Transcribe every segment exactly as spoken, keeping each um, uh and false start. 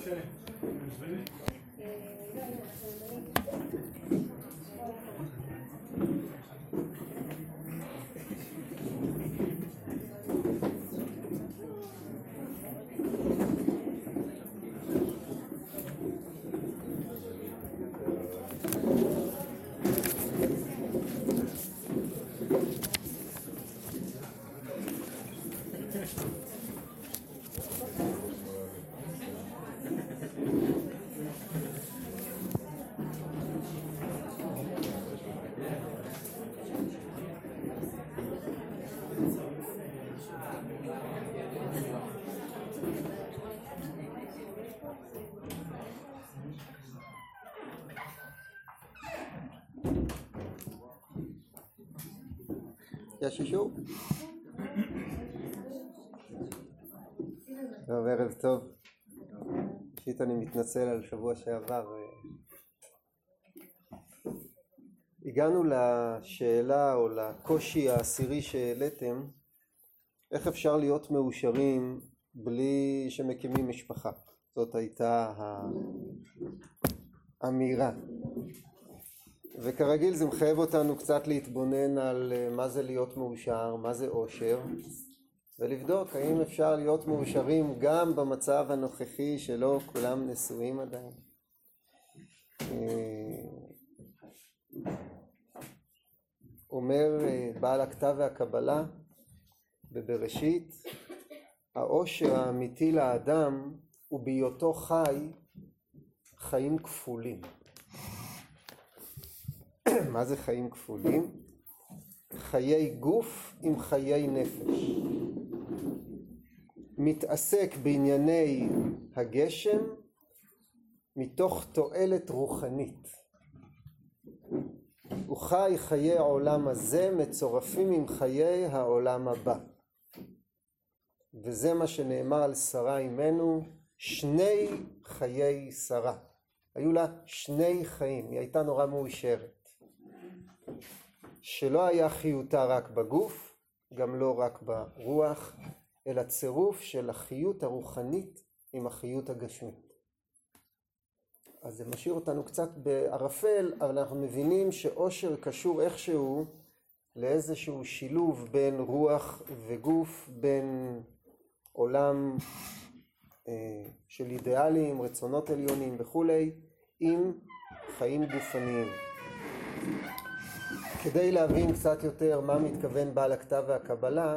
יש אישור? טוב, ערב טוב. ראשית אני מתנצל על שבוע שעבר. הגענו לשאלה או לקושי העשירי שהעליתם, איך אפשר להיות מאושרים בלי שמקימים משפחה. זאת הייתה האמירה. וכרגיל זה מחייב אותנו קצת להתבונן על מה זה להיות מאושר, מה זה אושר, ולבדוק האם אפשר להיות מאושרים גם במצב הנוכחי שלא כולם נשואים עדיין. אומר בעל הכתב והקבלה בבראשית, האושר האמיתי לאדם הוא בהיותו חי חיים כפולים. מה זה חיים כפולים? חיי גוף עם חיי נפש. מתעסק בענייני הגשם מתוך תועלת רוחנית. הוא חי חיי העולם הזה מצורפים עם חיי העולם הבא. וזה מה שנאמר על שרה אימנו, שני חיי שרה. היו לה שני חיים, היא הייתה נורא מאושרת. שלא היה חיותה רק בגוף, גם לא רק ברוח, אלא צירוף של החיות הרוחנית עם החיות הגשמית. אז זה משאיר אותנו קצת בערפל, אבל אנחנו מבינים שאושר קשור איכשהו לאיזשהו שילוב בין רוח וגוף, בין עולם אה, של אידיאלים, רצונות עליונים וכולי, עם חיים גופניים. כדי להבין קצת יותר מה מתכוון בעל הכתב והקבלה,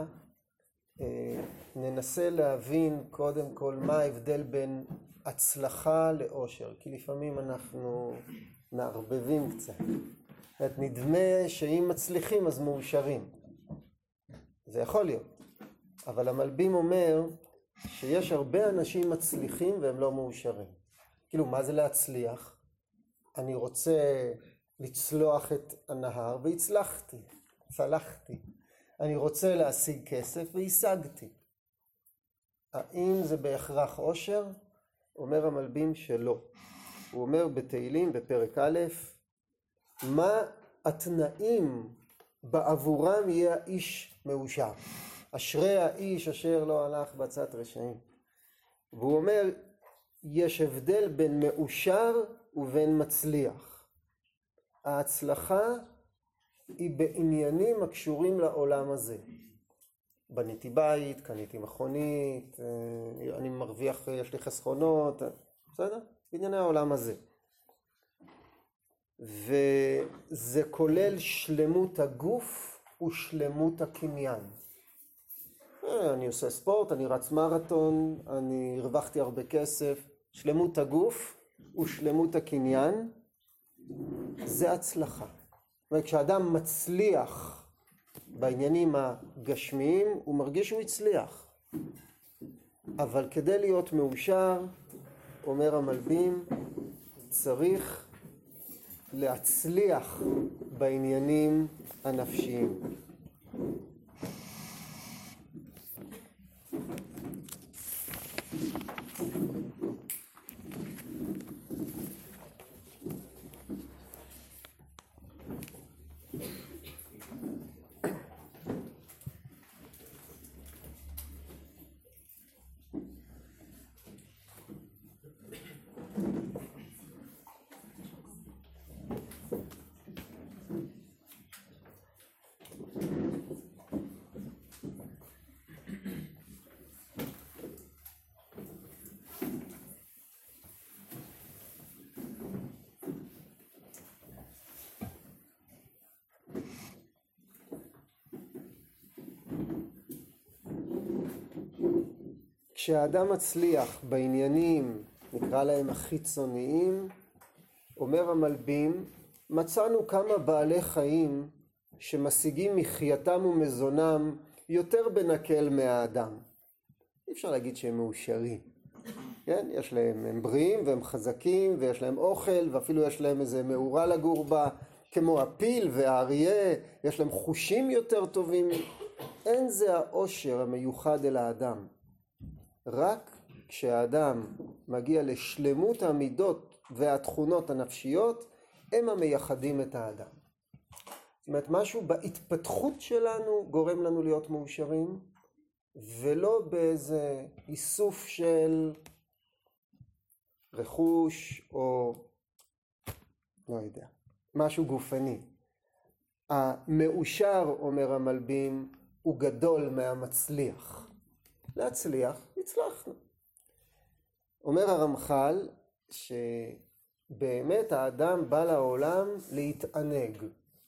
ננסה להבין קודם כל מה ההבדל בין הצלחה לאושר, כי לפעמים אנחנו מערבבים קצת. נדמה שאם מצליחים אז מאושרים. זה יכול להיות. אבל המלבים אומר שיש הרבה אנשים מצליחים והם לא מאושרים. כאילו, מה זה להצליח? אני רוצה לצלוח את הנהר והצלחתי, צלחתי. אני רוצה להשיג כסף והשגתי. האם זה בהכרח אושר? אומר המלבים שלא. הוא אומר בתהילים בפרק א', מה התנאים בעבורם יהיה האיש מאושר? אשרי האיש אשר לא הלך בעצת רשעים. והוא אומר, יש הבדל בין מאושר ובין מצליח. ההצלחה היא בעניינים הקשורים לעולם הזה. בניתי בית, קניתי מכונית, אני מרוויח, יש לי חסכונות, בסדר? בענייני העולם הזה. וזה כולל שלמות הגוף ושלמות הקניין. אני עושה ספורט, אני רץ מרתון, אני הרווחתי הרבה כסף. שלמות הגוף ושלמות הקניין זה הצלחה. וכשאדם מצליח בעניינים הגשמיים, הוא מרגיש שהוא הצליח. אבל כדי להיות מאושר, אומר המלבים, צריך להצליח בעניינים הנפשיים. כשאדם מצליח בעניינים, נקרא להם החיצוניים, אומר המלבים, מצאנו כמה בעלי חיים שמשיגים מחייתם ומזונם יותר בנקל מהאדם. אי אפשר להגיד שהם מאושרים. כן? יש להם, הם בריאים והם חזקים ויש להם אוכל ואפילו יש להם איזה מאורה לגור בה, כמו הפיל והאריה, יש להם חושים יותר טובים. אין זה האושר המיוחד אל האדם. רק כשהאדם מגיע לשלמות המידות והתכונות הנפשיות, הם המייחדים את האדם. זאת אומרת, משהו בהתפתחות שלנו גורם לנו להיות מאושרים, ולא באיזה איסוף של רכוש או לא יודע, משהו גופני. המאושר, אומר המלבים, הוא גדול מהמצליח. להצליח, הצלחנו. אומר הרמח"ל שבאמת האדם בא לעולם להתענג.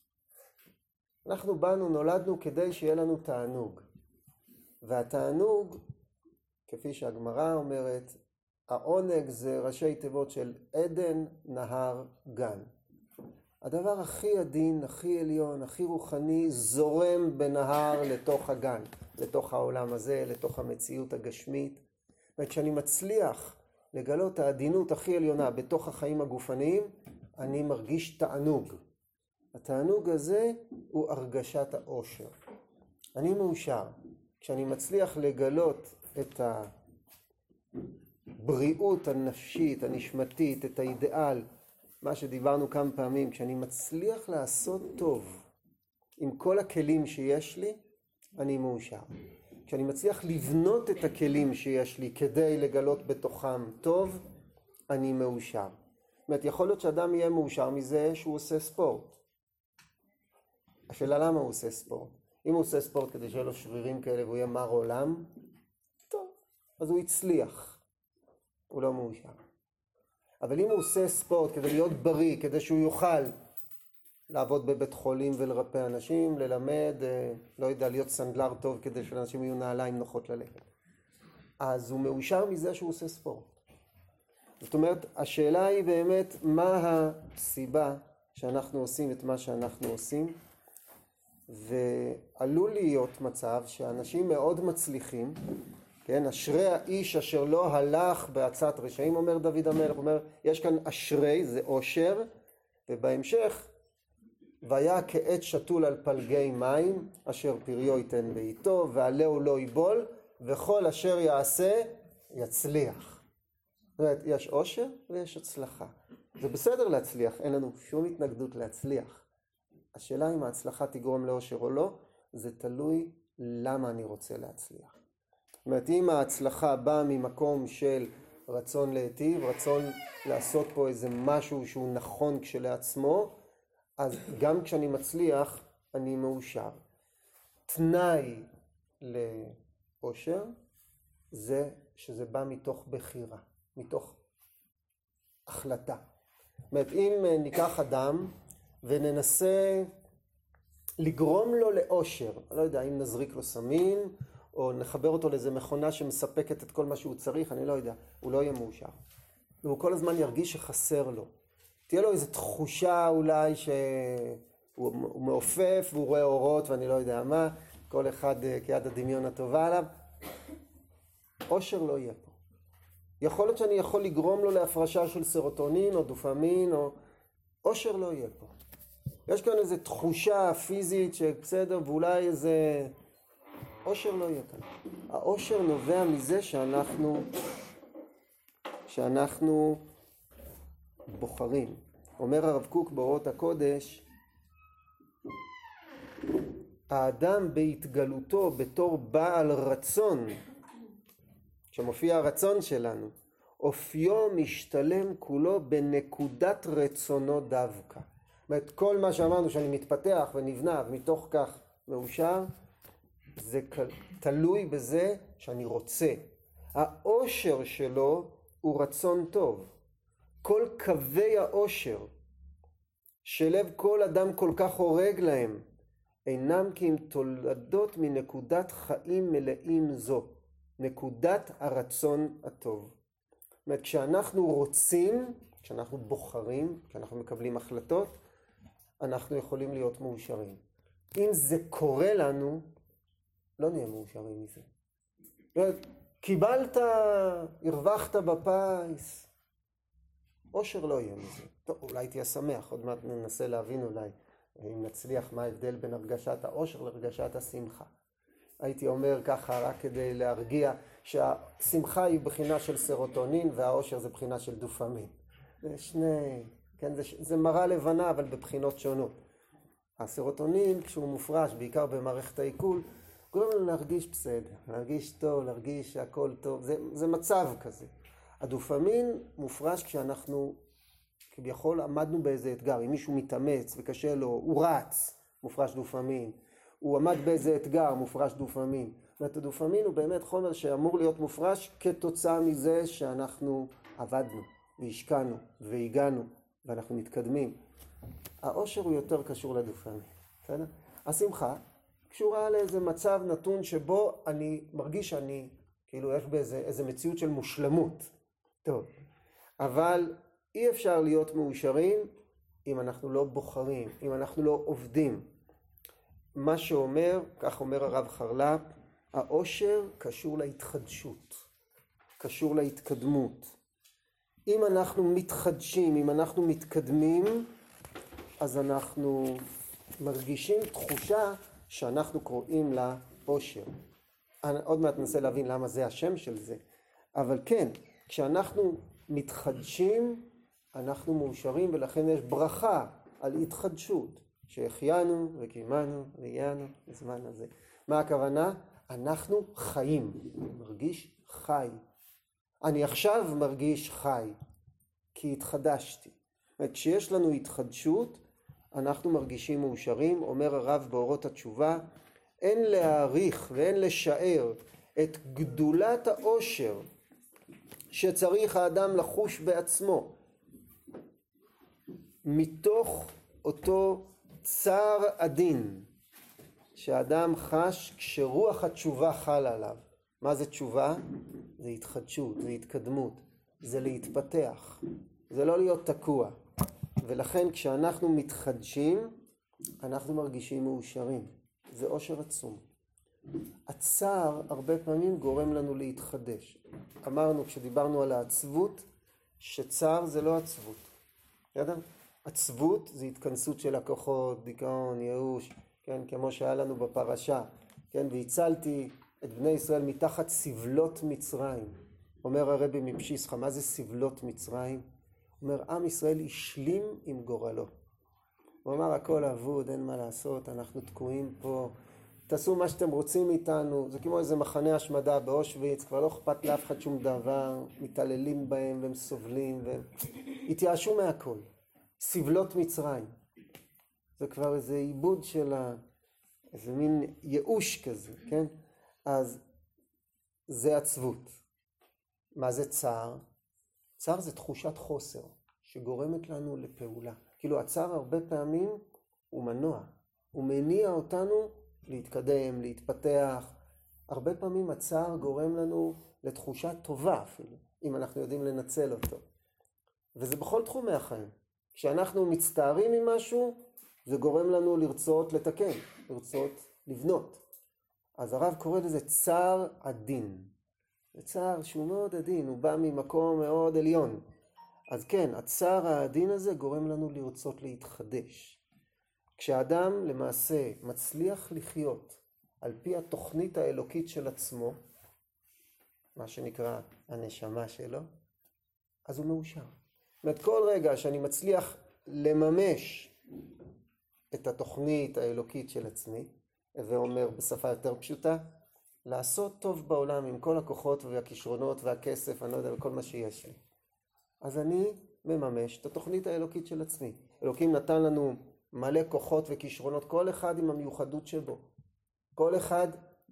אנחנו באנו, נולדנו כדי שיהיה לנו תענוג. והתענוג, כפי שהגמרא אומרת, העונג זה ראשי תיבות של עדן, נהר, גן. הדבר הכי עדין, הכי עליון, הכי רוחני, זורם בנהר לתוך הגן, לתוך העולם הזה, לתוך המציאות הגשמית. וכשאני מצליח לגלות העדינות הכי עליונה בתוך החיים הגופניים, אני מרגיש תענוג. התענוג הזה הוא הרגשת האושר. אני מאושר. כשאני מצליח לגלות את הבריאות הנפשית, הנשמתית, את האידאל, מה שדיברנו כמה פעמים, כשאני מצליח לעשות טוב עם כל הכלים שיש לי, אני מאושר. כשאני מצליח לבנות את הכלים שיש לי כדי לגלות בתוכם טוב, אני מאושר. זאת אומרת, יכול להיות שאדם יהיה מאושר מזה שהוא עושה ספורט. השאלה למה הוא עושה ספורט? אם הוא עושה ספורט כדי שיהיה לו שרירים כאלה והוא יהיה מר עולם, טוב, אז הוא הצליח. הוא לא מאושר. אבל אם הוא עושה ספורט כדי להיות בריא, כדי שהוא יוכל לעבוד בבית חולים ולרפא אנשים, ללמד, לא יודע, להיות סנדלר טוב כדי שאנשים יהיו נעליים נוחות ללכת, אז הוא מאושר מזה שהוא עושה ספורט. זאת אומרת, השאלה היא באמת מה הסיבה שאנחנו עושים את מה שאנחנו עושים, ועלול להיות מצב שאנשים מאוד מצליחים, כן, אשרי האיש אשר לא הלך בעצת רשעים, אומר דוד המלך, אומר, יש כאן אשרי, זה אושר, ובהמשך, והיה כעת שתול על פלגי מים, אשר פריו ייתן בעיתו, ועלהו לא ייבול, וכל אשר יעשה, יצליח. זאת אומרת, יש אושר ויש הצלחה. זה בסדר להצליח, אין לנו שום התנגדות להצליח. השאלה אם ההצלחה תגרום לאושר או לא, זה תלוי למה אני רוצה להצליח. זאת אומרת, אם ההצלחה באה ממקום של רצון להיטיב, רצון לעשות פה איזה משהו שהוא נכון כשלעצמו, אז גם כשאני מצליח, אני מאושר. תנאי לאושר זה שזה בא מתוך בחירה, מתוך החלטה. זאת אומרת, אם ניקח אדם וננסה לגרום לו לאושר, לא יודע, אם נזריק לו סמים, או נחבר אותו לאיזה מכונה שמספקת את כל מה שהוא צריך, אני לא יודע, הוא לא יהיה מאושר. והוא כל הזמן ירגיש שחסר לו. תהיה לו איזו תחושה אולי שהוא מעופף והוא רואה אורות ואני לא יודע מה, כל אחד כיד הדמיון הטובה עליו. אושר לא יהיה פה. יכול להיות שאני יכול לגרום לו להפרשה של סרוטונין או דופמין, או אושר לא יהיה פה. יש כאן איזו תחושה פיזית שבסדר, ואולי איזה אושר לא יהיה כאן. האושר נובע מזה שאנחנו שאנחנו בוחרים. אומר הרב קוק באורות הקודש, האדם בהתגלותו בתור בעל רצון, כשמופיע הרצון שלנו, אופיו משתלם כולו בנקודת רצונו דווקא. זאת אומרת, כל מה שאמרנו שאני מתפתח ונבנה ומתוך כך מאושר, זה תלוי בזה שאני רוצה. האושר שלו הוא רצון טוב. כל קווי האושר שלב כל אדם כל כך הורג להם, אינם כי הם תולדות מנקודת חיים מלאים זו. נקודת הרצון הטוב. זאת אומרת, כשאנחנו רוצים, כשאנחנו בוחרים, כשאנחנו מקבלים החלטות, אנחנו יכולים להיות מאושרים. אם זה קורה לנו, לא נהיה מאושרים מזה. קיבלת, הרווחת בפיס, אושר לא יהיה מזה. טוב, אולי תהיה שמח, עוד מעט ננסה להבין אולי, אם נצליח מה ההבדל בין הרגשת האושר להרגשת השמחה. הייתי אומר ככה רק כדי להרגיע שהשמחה היא בחינה של סרוטונין והאושר זה בחינה של דופמין. זה שני, כן, זה, זה מראה לבנה אבל בבחינות שונות. הסרוטונין כשהוא מופרש בעיקר במערכת העיכול, גורם לנו להרגיש בסדר, להרגיש טוב, להרגיש שהכל טוב, זה, זה מצב כזה. הדופמין מופרש כשאנחנו כביכול עמדנו באיזה אתגר, אם מישהו מתאמץ וקשה לו, הוא רץ, מופרש דופמין. הוא עמד באיזה אתגר, מופרש דופמין. זאת אומרת, הדופמין הוא באמת חומר שאמור להיות מופרש כתוצאה מזה שאנחנו עבדנו והשקענו והגענו ואנחנו מתקדמים. האושר הוא יותר קשור לדופמין. בסדר? השמחה קשורה לאיזה מצב נתון שבו אני מרגיש שאני, כאילו יש באיזה איזה מציאות של מושלמות. טוב, אבל אי אפשר להיות מאושרים אם אנחנו לא בוחרים, אם אנחנו לא עובדים. מה שאומר, כך אומר הרב חרל"פ, האושר קשור להתחדשות, קשור להתקדמות. אם אנחנו מתחדשים, אם אנחנו מתקדמים, אז אנחנו מרגישים תחושה שאנחנו קוראים לה אושר. עוד מעט ננסה להבין למה זה השם של זה, אבל כן, כשאנחנו מתחדשים, אנחנו מאושרים, ולכן יש ברכה על התחדשות. שהחיינו וקיימנו והגענו בזמן הזה. מה הכוונה? אנחנו חיים. אני מרגיש חי. אני עכשיו מרגיש חי, כי התחדשתי. כשיש לנו התחדשות, אנחנו מרגישים מאושרים. אומר הרב באורות התשובה, אין להעריך ואין לשער את גדולת האושר שצריך האדם לחוש בעצמו, מתוך אותו צער עדין שאדם חש כשרוח התשובה חלה עליו. מה זה תשובה? זה התחדשות, זה התקדמות, זה להתפתח, זה לא להיות תקוע. ולכן כשאנחנו מתחדשים, אנחנו מרגישים מאושרים. זה אושר עצום. הצער הרבה פעמים גורם לנו להתחדש. אמרנו כשדיברנו על העצבות, שצער זה לא עצבות. ידע? עצבות זה התכנסות של הכוחות, דיכאון, ייאוש, כן, כמו שהיה לנו בפרשה, כן, והצלתי את בני ישראל מתחת סבלות מצרים. אומר הרבי מפשיסחה, מה זה סבלות מצרים? אומר, עם ישראל השלים עם גורלו. הוא אמר, הכל אבוד, אין מה לעשות, אנחנו תקועים פה, תעשו מה שאתם רוצים איתנו, זה כמו איזה מחנה השמדה באושוויץ, כבר לא אכפת לאף אחד שום דבר, מתעללים בהם והם סובלים, והם התייאשו מהכל. סבלות מצרים. זה כבר איזה עיבוד של ה... איזה מין ייאוש כזה, כן? אז זה עצבות. מה זה צער? צער זה תחושת חוסר שגורמת לנו לפעולה. כאילו הצער הרבה פעמים הוא מנוע. הוא מניע אותנו להתקדם, להתפתח. הרבה פעמים הצער גורם לנו לתחושה טובה אפילו, אם אנחנו יודעים לנצל אותו. וזה בכל תחומי החיים. כשאנחנו מצטערים ממשהו, זה גורם לנו לרצות לתקן, לרצות לבנות. אז הרב קורא לזה צער עדין. זה צער שהוא מאוד עדין, הוא בא ממקום מאוד עליון. אז כן, הצער העדין הזה גורם לנו לרצות להתחדש. כשאדם למעשה מצליח לחיות על פי התוכנית האלוקית של עצמו, מה שנקרא הנשמה שלו, אז הוא מאושר. זאת אומרת, כל רגע שאני מצליח לממש את התוכנית האלוקית של עצמי, זה אומר בשפה יותר פשוטה, לעשות טוב בעולם עם כל הכוחות והכישרונות והכסף, אני לא יודע, וכל מה שיש לי. אז אני מממש את התוכנית האלוקית של עצמי. אלוקים נתן לנו מלא כוחות וכישרונות, כל אחד עם המיוחדות שבו. כל אחד,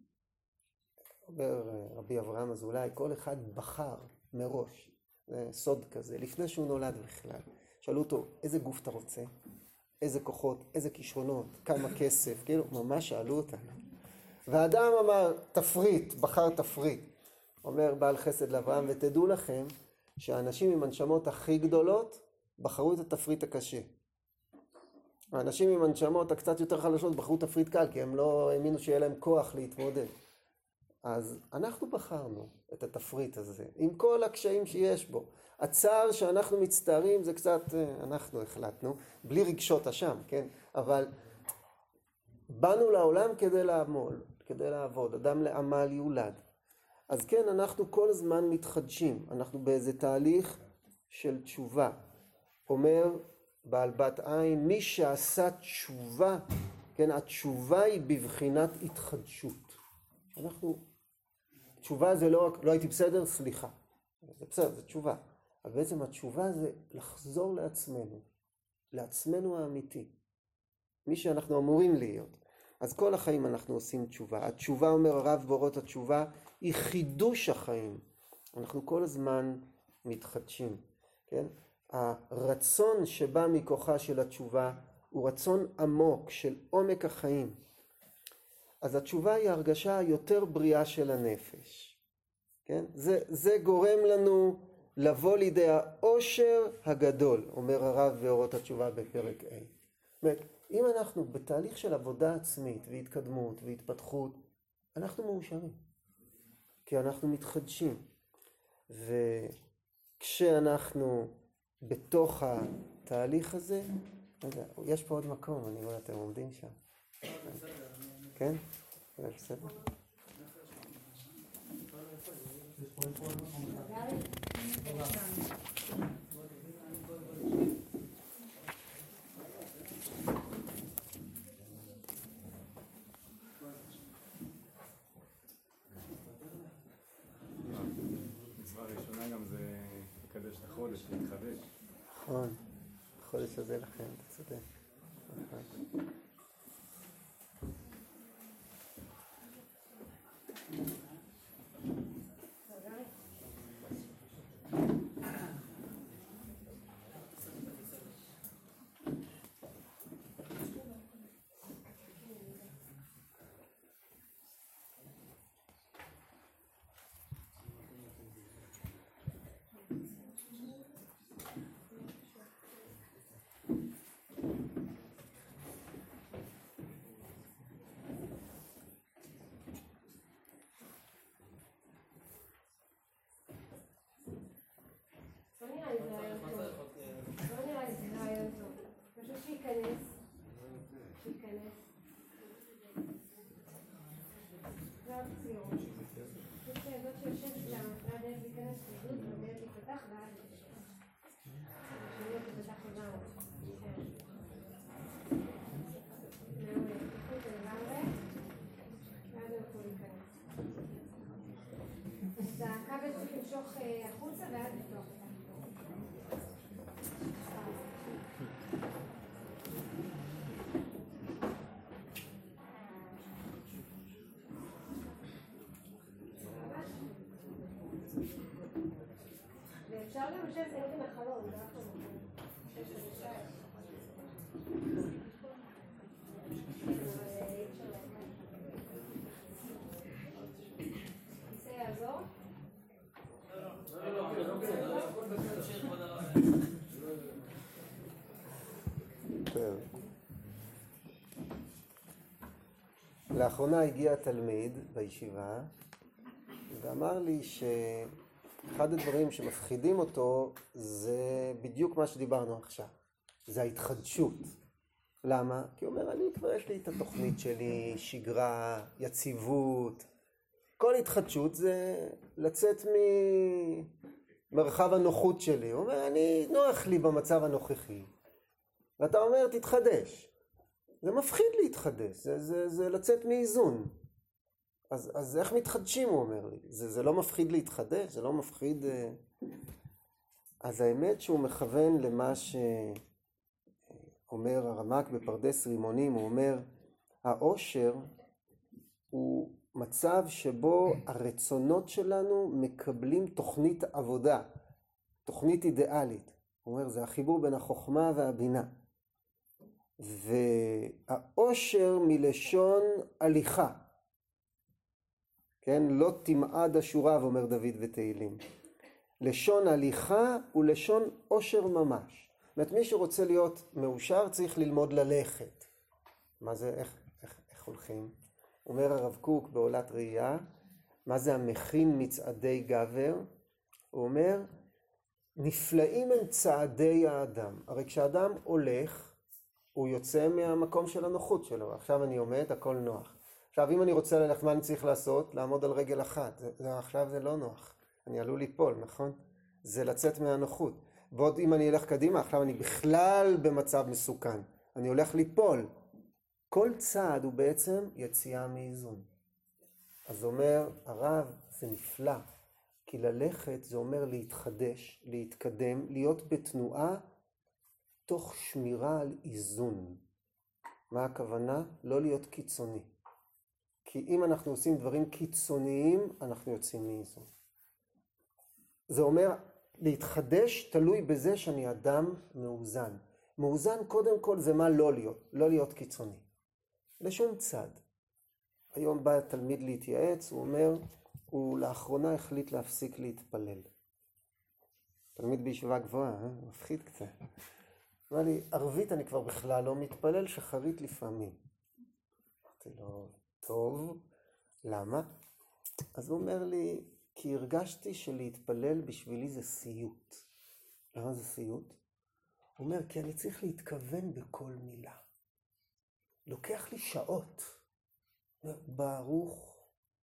אומר רבי אברהם אזולאי, כל אחד בחר מראש. זה סוד כזה, לפני שהוא נולד בכלל. שאלו אותו, איזה גוף אתה רוצה? איזה כוחות, איזה כישרונות, כמה כסף, כאילו, ממש שאלו אותנו. והאדם אמר, תפריט, בחר תפריט. אומר בעל חסד לאברהם, ותדעו לכם שהאנשים עם הנשמות הכי גדולות בחרו את התפריט הקשה. האנשים עם הנשמות הקצת יותר חלשות בחרו תפריט קל, כי הם לא האמינו שיהיה להם כוח להתמודד. אז אנחנו בחרנו את התפריט הזה, עם כל הקשיים שיש בו. הצער שאנחנו מצטערים זה קצת, אנחנו החלטנו, בלי רגשות אשם, כן? אבל באנו לעולם כדי לעמול, כדי לעבוד, אדם לעמל יולד. אז כן, אנחנו כל הזמן מתחדשים, אנחנו באיזה תהליך של תשובה. אומר בעל בת עין, מי שעשה תשובה, כן, התשובה היא בבחינת התחדשות. אנחנו, תשובה זה לא, לא הייתי בסדר, סליחה. זה בסדר, זה תשובה. אבל בעצם התשובה זה לחזור לעצמנו, לעצמנו האמיתי. מי שאנחנו אמורים להיות. אז כל החיים אנחנו עושים תשובה. התשובה, אומר הרב באורות התשובה, היא חידוש החיים. אנחנו כל הזמן מתחדשים, כן? הרצון שבא מכוחה של התשובה הוא רצון עמוק של עומק החיים. אז התשובה היא הרגשה היותר בריאה של הנפש. כן? זה, זה גורם לנו לבוא לידי העושר הגדול, אומר הרב באורות התשובה בפרק A. זאת אומרת, אם אנחנו בתהליך של עבודה עצמית והתקדמות והתפתחות, אנחנו מאושרים. כי אנחנו מתחדשים. וכשאנחנו בתוך התהליך הזה, יש פה עוד מקום, אני רואה, אתם עומדים שם. כן? זה בסדר? מצווה ראשונה גם זה לקדש את החודש, להתחדש. נכון, החודש הזה לכם, אתה צודק. נכון. החוצה ואז לפתוח אותה. ואפשר גם לשבת עם החלון, זה אנחנו כיסא יעזור? לאחרונה הגיע תלמיד בישיבה ואמר לי שאחד הדברים שמפחידים אותו זה בדיוק מה שדיברנו עכשיו, זה ההתחדשות. למה? כי הוא אומר, אני כבר יש לי את התוכנית שלי, שגרה, יציבות. כל התחדשות זה לצאת ממרחב הנוחות שלי. הוא אומר, אני נוח לי במצב הנוכחי. ואתה אומר, תתחדש. זה מפחיד להתחדש, זה, זה, זה לצאת מאיזון. אז, אז איך מתחדשים, הוא אומר לי? זה, זה לא מפחיד להתחדש, זה לא מפחיד... אז האמת שהוא מכוון למה שאומר הרמ"ק בפרדס רימונים, הוא אומר, העושר הוא מצב שבו הרצונות שלנו מקבלים תוכנית עבודה, תוכנית אידיאלית. הוא אומר, זה החיבור בין החוכמה והבינה. והעושר מלשון הליכה. כן? לא תמעד השורה, ואומר דוד בתהילים. לשון הליכה ולשון עושר ממש. זאת אומרת, מי שרוצה להיות מאושר צריך ללמוד ללכת. מה זה, איך, איך, איך הולכים? אומר הרב קוק בעולת ראייה, מה זה המכין מצעדי גבר? הוא אומר, נפלאים הם צעדי האדם. הרי כשאדם הולך, הוא יוצא מהמקום של הנוחות שלו. עכשיו אני עומד, הכל נוח. עכשיו אם אני רוצה ללכת, מה אני צריך לעשות? לעמוד על רגל אחת. זה, זה, עכשיו זה לא נוח. אני עלול ליפול, נכון? זה לצאת מהנוחות. ועוד אם אני אלך קדימה, עכשיו אני בכלל במצב מסוכן. אני הולך ליפול. כל צעד הוא בעצם יציאה מאיזון. אז אומר הרב, זה נפלא. כי ללכת זה אומר להתחדש, להתקדם, להיות בתנועה תוך שמירה על איזון. מה הכוונה? לא להיות קיצוני. כי אם אנחנו עושים דברים קיצוניים, אנחנו יוצאים מאיזון. זה אומר, להתחדש תלוי בזה שאני אדם מאוזן. מאוזן קודם כל זה מה לא להיות, לא להיות קיצוני. לשום צד. היום בא תלמיד להתייעץ, הוא אומר, הוא לאחרונה החליט להפסיק להתפלל. תלמיד בישיבה גבוהה, אה? מפחיד קצת. אמר לי, ערבית אני כבר בכלל לא מתפלל, שחרית לפעמים. אמרתי לו, טוב, למה? אז הוא אומר לי, כי הרגשתי שלהתפלל בשבילי זה סיוט. למה זה סיוט? הוא אומר, כי אני צריך להתכוון בכל מילה. לוקח לי שעות. ברוך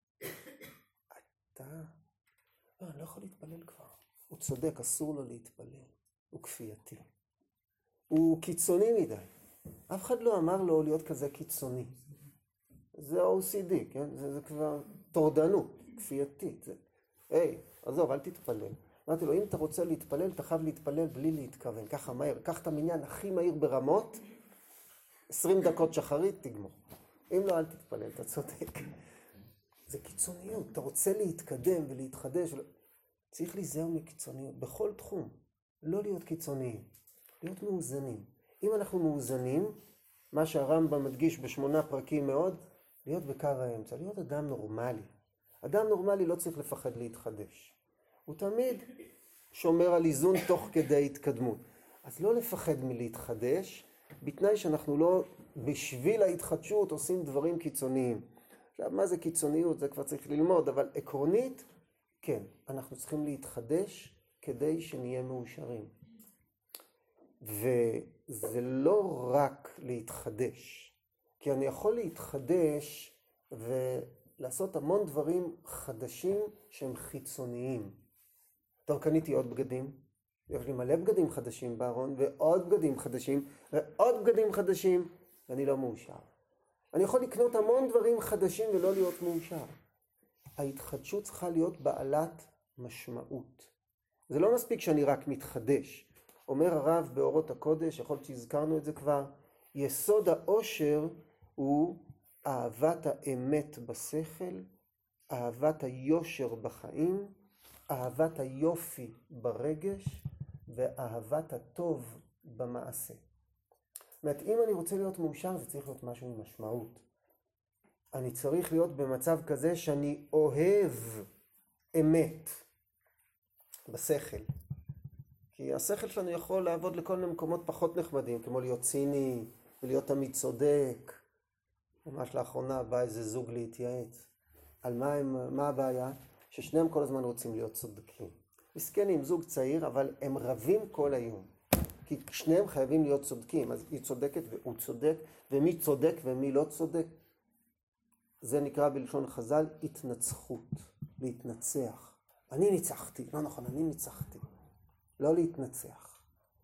אתה. לא, אני לא יכול להתפלל כבר. הוא צודק, אסור לו להתפלל. הוא כפייתי. הוא קיצוני מדי. אף אחד לא אמר לו להיות כזה קיצוני. זה ה-או סי די, כן? זה, זה כבר תורדנות, כפייתית. זה... היי, עזוב, אל תתפלל. אמרתי לו, אם אתה רוצה להתפלל, אתה חייב להתפלל בלי להתכוון. ככה מהר. קח את המניין הכי מהיר ברמות, עשרים דקות שחרית, תגמור. אם לא, אל תתפלל, אתה צודק. זה קיצוניות. אתה רוצה להתקדם ולהתחדש. צריך להיזהר מקיצוניות. בכל תחום. לא להיות קיצוניים. להיות מאוזנים. אם אנחנו מאוזנים, מה שהרמב"ם מדגיש בשמונה פרקים מאוד, להיות בקו האמצע. להיות אדם נורמלי. אדם נורמלי לא צריך לפחד להתחדש. הוא תמיד שומר על איזון תוך כדי התקדמות. אז לא לפחד מלהתחדש, בתנאי שאנחנו לא בשביל ההתחדשות עושים דברים קיצוניים. עכשיו, מה זה קיצוניות? זה כבר צריך ללמוד, אבל עקרונית, כן, אנחנו צריכים להתחדש כדי שנהיה מאושרים. וזה לא רק להתחדש, כי אני יכול להתחדש ולעשות המון דברים חדשים שהם חיצוניים. טוב, קניתי עוד בגדים, יש לי מלא בגדים חדשים בארון, ועוד בגדים חדשים, ועוד בגדים חדשים, ואני לא מאושר. אני יכול לקנות המון דברים חדשים ולא להיות מאושר. ההתחדשות צריכה להיות בעלת משמעות. זה לא מספיק שאני רק מתחדש. אומר הרב באורות הקודש, יכול להיות שהזכרנו את זה כבר, יסוד האושר הוא אהבת האמת בשכל, אהבת היושר בחיים, אהבת היופי ברגש, ואהבת הטוב במעשה. זאת אומרת, אם אני רוצה להיות מאושר, זה צריך להיות משהו עם משמעות. אני צריך להיות במצב כזה שאני אוהב אמת בשכל. כי השכל שלנו יכול לעבוד לכל מיני מקומות פחות נחמדים, כמו להיות ציני ולהיות תמיד צודק. ממש לאחרונה בא איזה זוג להתייעץ. על מה, הם, מה הבעיה? ששניהם כל הזמן רוצים להיות צודקים. מסכנים, זוג צעיר, אבל הם רבים כל היום. כי שניהם חייבים להיות צודקים. אז היא צודקת והוא צודק, ומי צודק ומי לא צודק. זה נקרא בלשון חז"ל התנצחות, להתנצח. אני ניצחתי, לא נכון, אני ניצחתי. לא להתנצח.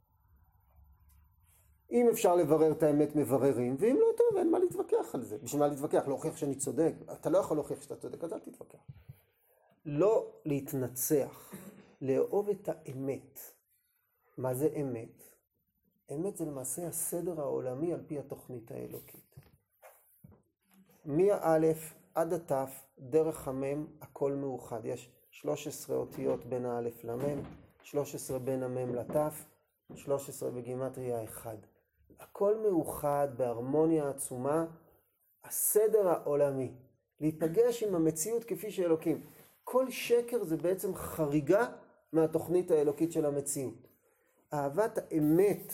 אם אפשר לברר את האמת מבררים, ואם לא טוב, אין מה להתווכח על זה. בשביל מה להתווכח? להוכיח שאני צודק. אתה לא יכול להוכיח שאתה צודק, אז אל תתווכח. לא להתנצח, לאהוב את האמת. מה זה אמת? אמת זה למעשה הסדר העולמי על פי התוכנית האלוקית. מהאלף עד התף, דרך המם, הכל מאוחד. יש שלוש עשרה אותיות בין האלף למם, שלוש עשרה בין המם לתף, שלוש עשרה בגימטריה אחד. הכל מאוחד בהרמוניה עצומה, הסדר העולמי. להיפגש עם המציאות כפי שאלוקים. כל שקר זה בעצם חריגה מהתוכנית האלוקית של המציאות. אהבת האמת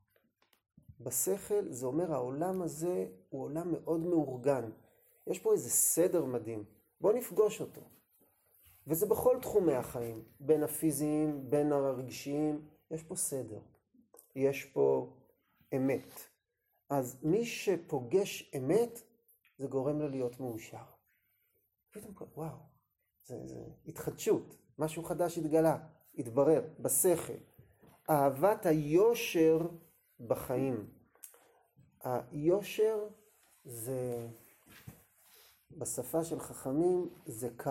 בשכל, זה אומר העולם הזה הוא עולם מאוד מאורגן. יש פה איזה סדר מדהים. בוא נפגוש אותו. וזה בכל תחומי החיים, בין הפיזיים, בין הרגשיים, יש פה סדר. יש פה אמת. אז מי שפוגש אמת, זה גורם לו להיות מאושר. פתאום, וואו, זה, זה התחדשות, משהו חדש התגלה, התברר, בשכל. אהבת היושר בחיים. היושר זה, בשפה של חכמים, זה קו.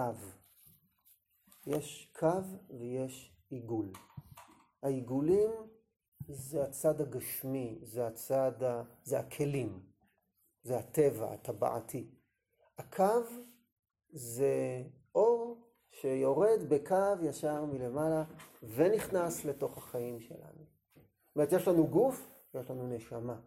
יש קו ויש עיגול. העיגולים זה הצד הגשמי, זה הצד, ה... זה הכלים, זה הטבע, הטבעתי. הקו זה אור שיורד בקו ישר מלמעלה ונכנס לתוך החיים שלנו. זאת אומרת, יש לנו גוף ויש לנו נשמה.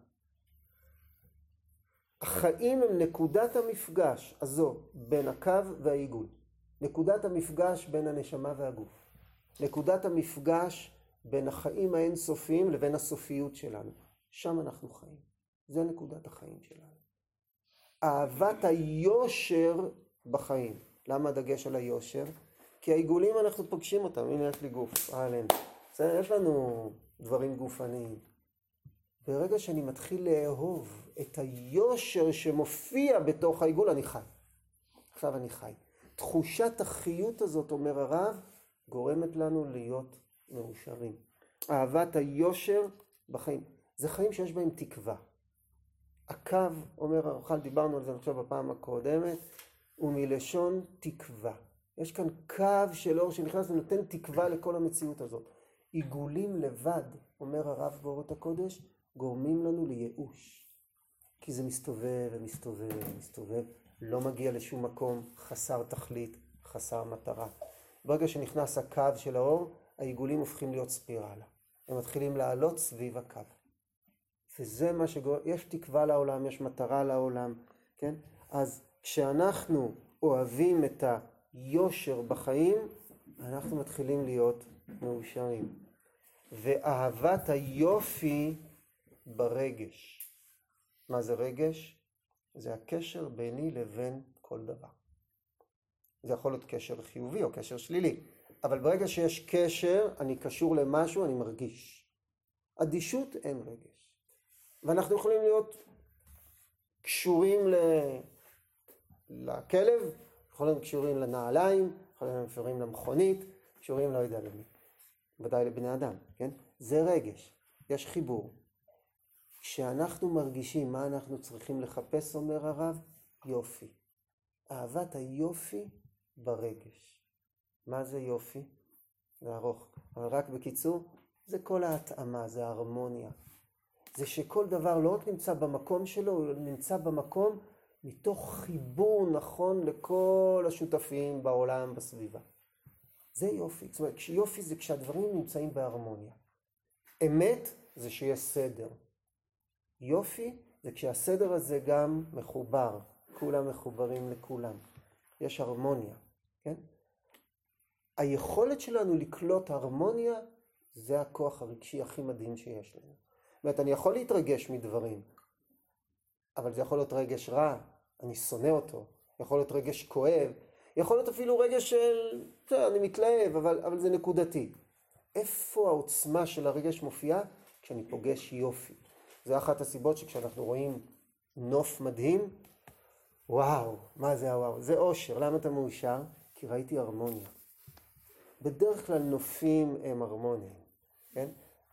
החיים הם נקודת המפגש הזו בין הקו והעיגול. נקודת המפגש בין הנשמה והגוף. נקודת המפגש בין החיים האינסופיים לבין הסופיות שלנו. שם אנחנו חיים. זה נקודת החיים שלנו. אהבת היושר בחיים. למה הדגש על היושר? כי העיגולים אנחנו פוגשים אותם. הנה יש לי גוף. אהלן. יש לנו דברים גופניים. ברגע שאני מתחיל לאהוב את היושר שמופיע בתוך העיגול, אני חי. עכשיו אני חי. תחושת החיות הזאת, אומר הרב, גורמת לנו להיות מאושרים. אהבת היושר בחיים. זה חיים שיש בהם תקווה. הקו, אומר הרב, דיברנו על זה עכשיו בפעם הקודמת, הוא מלשון תקווה. יש כאן קו של אור שנכנס ונותן תקווה לכל המציאות הזאת. עיגולים לבד, אומר הרב באורות הקודש, גורמים לנו לייאוש. כי זה מסתובב ומסתובב ומסתובב, לא מגיע לשום מקום, חסר תכלית, חסר מטרה. ברגע שנכנס הקו של האור, העיגולים הופכים להיות ספירלה. הם מתחילים לעלות סביב הקו. וזה מה שגורם, יש תקווה לעולם, יש מטרה לעולם, כן? אז כשאנחנו אוהבים את היושר בחיים, אנחנו מתחילים להיות מאושרים. ואהבת היופי ברגש. מה זה רגש? זה הקשר ביני לבין כל דבר. זה יכול להיות קשר חיובי או קשר שלילי. אבל ברגע שיש קשר, אני קשור למשהו, אני מרגיש. אדישות אין רגש. ואנחנו יכולים להיות קשורים ל... לכלב, יכולים להיות קשורים לנעליים, יכולים להיות קשורים למכונית, קשורים לא יודע למי. ודאי לבני אדם, כן? זה רגש. יש חיבור. כשאנחנו מרגישים מה אנחנו צריכים לחפש, אומר הרב, יופי. אהבת היופי ברגש. מה זה יופי? זה ארוך. אבל רק בקיצור, זה כל ההתאמה, זה ההרמוניה. זה שכל דבר לא רק נמצא במקום שלו, הוא נמצא במקום מתוך חיבור נכון לכל השותפים בעולם, בסביבה. זה יופי. זאת אומרת, יופי זה כשהדברים נמצאים בהרמוניה. אמת זה שיש סדר. יופי זה כשהסדר הזה גם מחובר. כולם מחוברים לכולם. יש הרמוניה, כן? היכולת שלנו לקלוט הרמוניה זה הכוח הרגשי הכי מדהים שיש לנו. זאת אומרת, אני יכול להתרגש מדברים, אבל זה יכול להיות רגש רע, אני שונא אותו, יכול להיות רגש כואב, יכול להיות אפילו רגש של, אני מתלהב, אבל, אבל זה נקודתי. איפה העוצמה של הרגש מופיעה? כשאני פוגש יופי. זה אחת הסיבות שכשאנחנו רואים נוף מדהים, וואו, מה זה הוואו? זה אושר. למה אתה מאושר? כי ראיתי הרמוניה. בדרך כלל נופים הם הרמוניים, כן?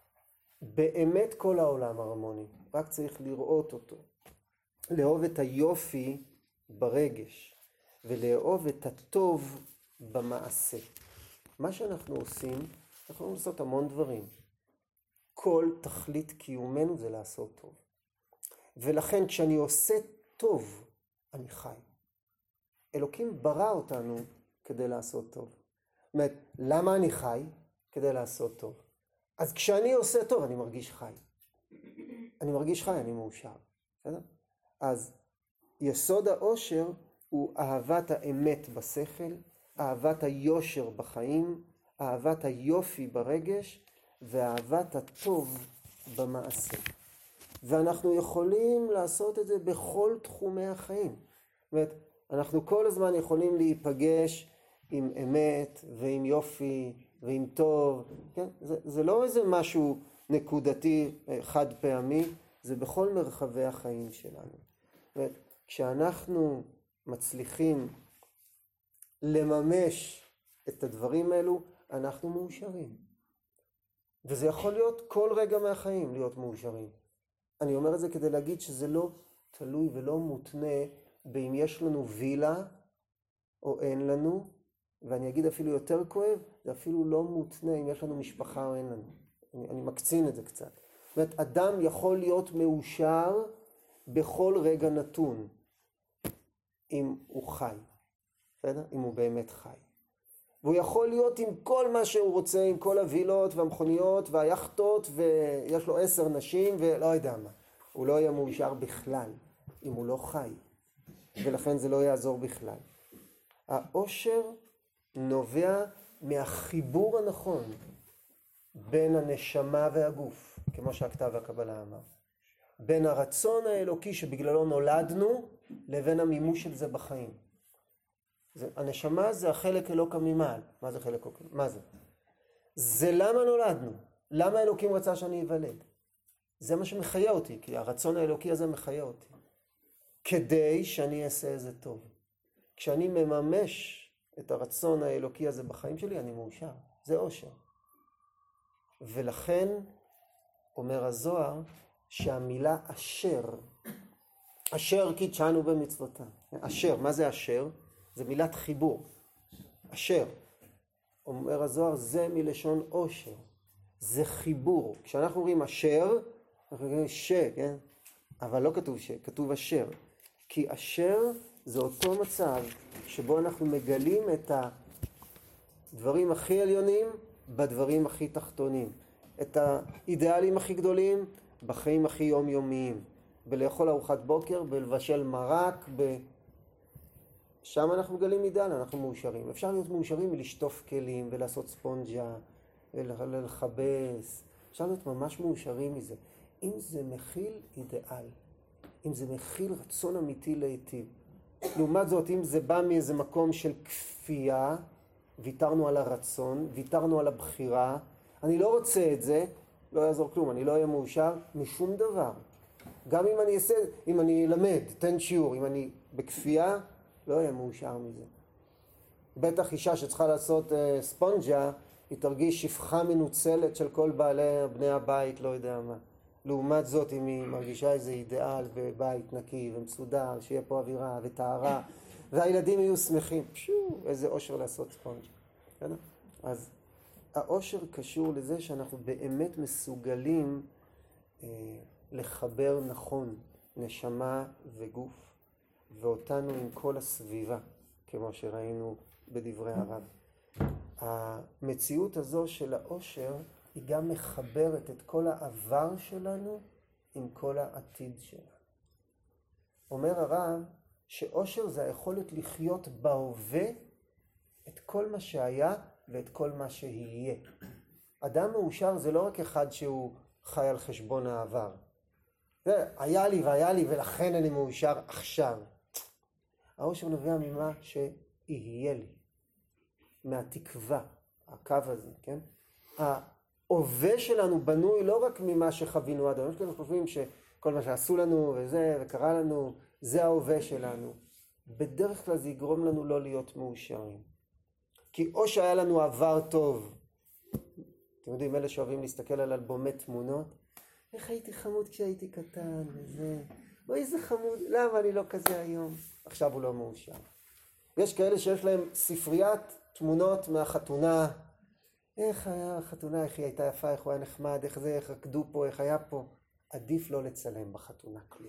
באמת כל העולם הרמוני, רק צריך לראות אותו. לאהוב את היופי ברגש, ולאהוב את הטוב במעשה. מה שאנחנו עושים, אנחנו יכולים לעשות המון דברים. כל תכלית קיומנו זה לעשות טוב. ולכן כשאני עושה טוב, אני חי. אלוקים ברא אותנו כדי לעשות טוב. זאת אומרת, למה אני חי? כדי לעשות טוב. אז כשאני עושה טוב, אני מרגיש חי. אני מרגיש חי, אני מאושר. בסדר? אז יסוד האושר הוא אהבת האמת בשכל, אהבת היושר בחיים, אהבת היופי ברגש, ואהבת הטוב במעשה. ואנחנו יכולים לעשות את זה בכל תחומי החיים. זאת אומרת, אנחנו כל הזמן יכולים להיפגש עם אמת ועם יופי ועם טוב. כן? זה, זה לא איזה משהו נקודתי, חד פעמי, זה בכל מרחבי החיים שלנו. זאת אומרת, כשאנחנו מצליחים לממש את הדברים האלו, אנחנו מאושרים. וזה יכול להיות כל רגע מהחיים להיות מאושרים. אני אומר את זה כדי להגיד שזה לא תלוי ולא מותנה באם יש לנו וילה או אין לנו, ואני אגיד אפילו יותר כואב, זה אפילו לא מותנה אם יש לנו משפחה או אין לנו. אני, אני מקצין את זה קצת. זאת אומרת, אדם יכול להיות מאושר בכל רגע נתון, אם הוא חי, בסדר? אם הוא באמת חי. והוא יכול להיות עם כל מה שהוא רוצה, עם כל הווילות והמכוניות והיחטות, ויש לו עשר נשים ולא יודע מה. הוא לא יהיה מאושר בכלל, אם הוא לא חי. ולכן זה לא יעזור בכלל. האושר נובע מהחיבור הנכון בין הנשמה והגוף, כמו שהכתב והקבלה אמר. בין הרצון האלוקי שבגללו נולדנו, לבין המימוש של זה בחיים. זה, הנשמה זה החלק אלוקא ממעל. מה זה חלק אלוקא? מה זה? זה למה נולדנו. למה אלוקים רצה שאני אוולד? זה מה שמחיה אותי, כי הרצון האלוקי הזה מחיה אותי. כדי שאני אעשה איזה טוב. כשאני מממש את הרצון האלוקי הזה בחיים שלי, אני מאושר. זה אושר. ולכן, אומר הזוהר, שהמילה אשר, אשר קידשנו במצוותה. אשר, מה זה אשר? זה מילת חיבור. אשר, אומר הזוהר, זה מלשון אושר. זה חיבור. כשאנחנו אומרים אשר, אנחנו אומרים ש, כן? אבל לא כתוב ש, כתוב אשר. כי אשר זה אותו מצב שבו אנחנו מגלים את הדברים הכי עליונים בדברים הכי תחתונים. את האידיאלים הכי גדולים בחיים הכי יומיומיים. בלאכול ארוחת בוקר, בלבשל מרק, ב... שם אנחנו מגלים אידאל, אנחנו מאושרים. אפשר להיות מאושרים מלשטוף כלים ולעשות ספונג'ה ולכבס. אפשר להיות ממש מאושרים מזה. אם זה מכיל אידאל, אם זה מכיל רצון אמיתי להיטיב. לעומת זאת, אם זה בא מאיזה מקום של כפייה, ויתרנו על הרצון, ויתרנו על הבחירה, אני לא רוצה את זה, לא יעזור כלום, אני לא אהיה מאושר משום דבר. גם אם אני אעשה, אם אני אלמד, תן שיעור, אם אני בכפייה, לא אהיה מאושר מזה. בטח אישה שצריכה לעשות אה, ספונג'ה, היא תרגיש שפחה מנוצלת של כל בעלי בני הבית, לא יודע מה. לעומת זאת, אם היא מרגישה איזה אידיאל בבית נקי ומסודר, שיהיה פה אווירה וטהרה, והילדים יהיו שמחים, פשו, איזה אושר לעשות ספונג'ה. אז האושר קשור לזה שאנחנו באמת מסוגלים אה, לחבר נכון נשמה וגוף, ואותנו עם כל הסביבה, כמו שראינו בדברי הרב. המציאות הזו של האושר היא גם מחברת את כל העבר שלנו עם כל העתיד שלנו. אומר הרב שאושר זה היכולת לחיות בהווה את כל מה שהיה ואת כל מה שיהיה. אדם מאושר זה לא רק אחד שהוא חי על חשבון העבר. זה היה לי והיה לי ולכן אני מאושר עכשיו. האושר נובע ממה שיהיה לי. מהתקווה, הקו הזה, כן? ההווה שלנו בנוי לא רק ממה שחווינו עד היום. יש כאלה חושבים שכל מה שעשו לנו וזה וקרה לנו, זה ההווה שלנו. בדרך כלל זה יגרום לנו לא להיות מאושרים. כי או שהיה לנו עבר טוב, אתם יודעים, אלה שאוהבים להסתכל על אלבומי תמונות, איך הייתי חמוד כשהייתי קטן וזה, אוי איזה חמוד, למה אני לא כזה היום? עכשיו הוא לא מאושר. יש כאלה שיש להם ספריית תמונות מהחתונה, איך היה החתונה, איך היא הייתה יפה, איך הוא היה נחמד, איך זה, איך רקדו פה, איך היה פה. עדיף לא לצלם בחתונה כלום.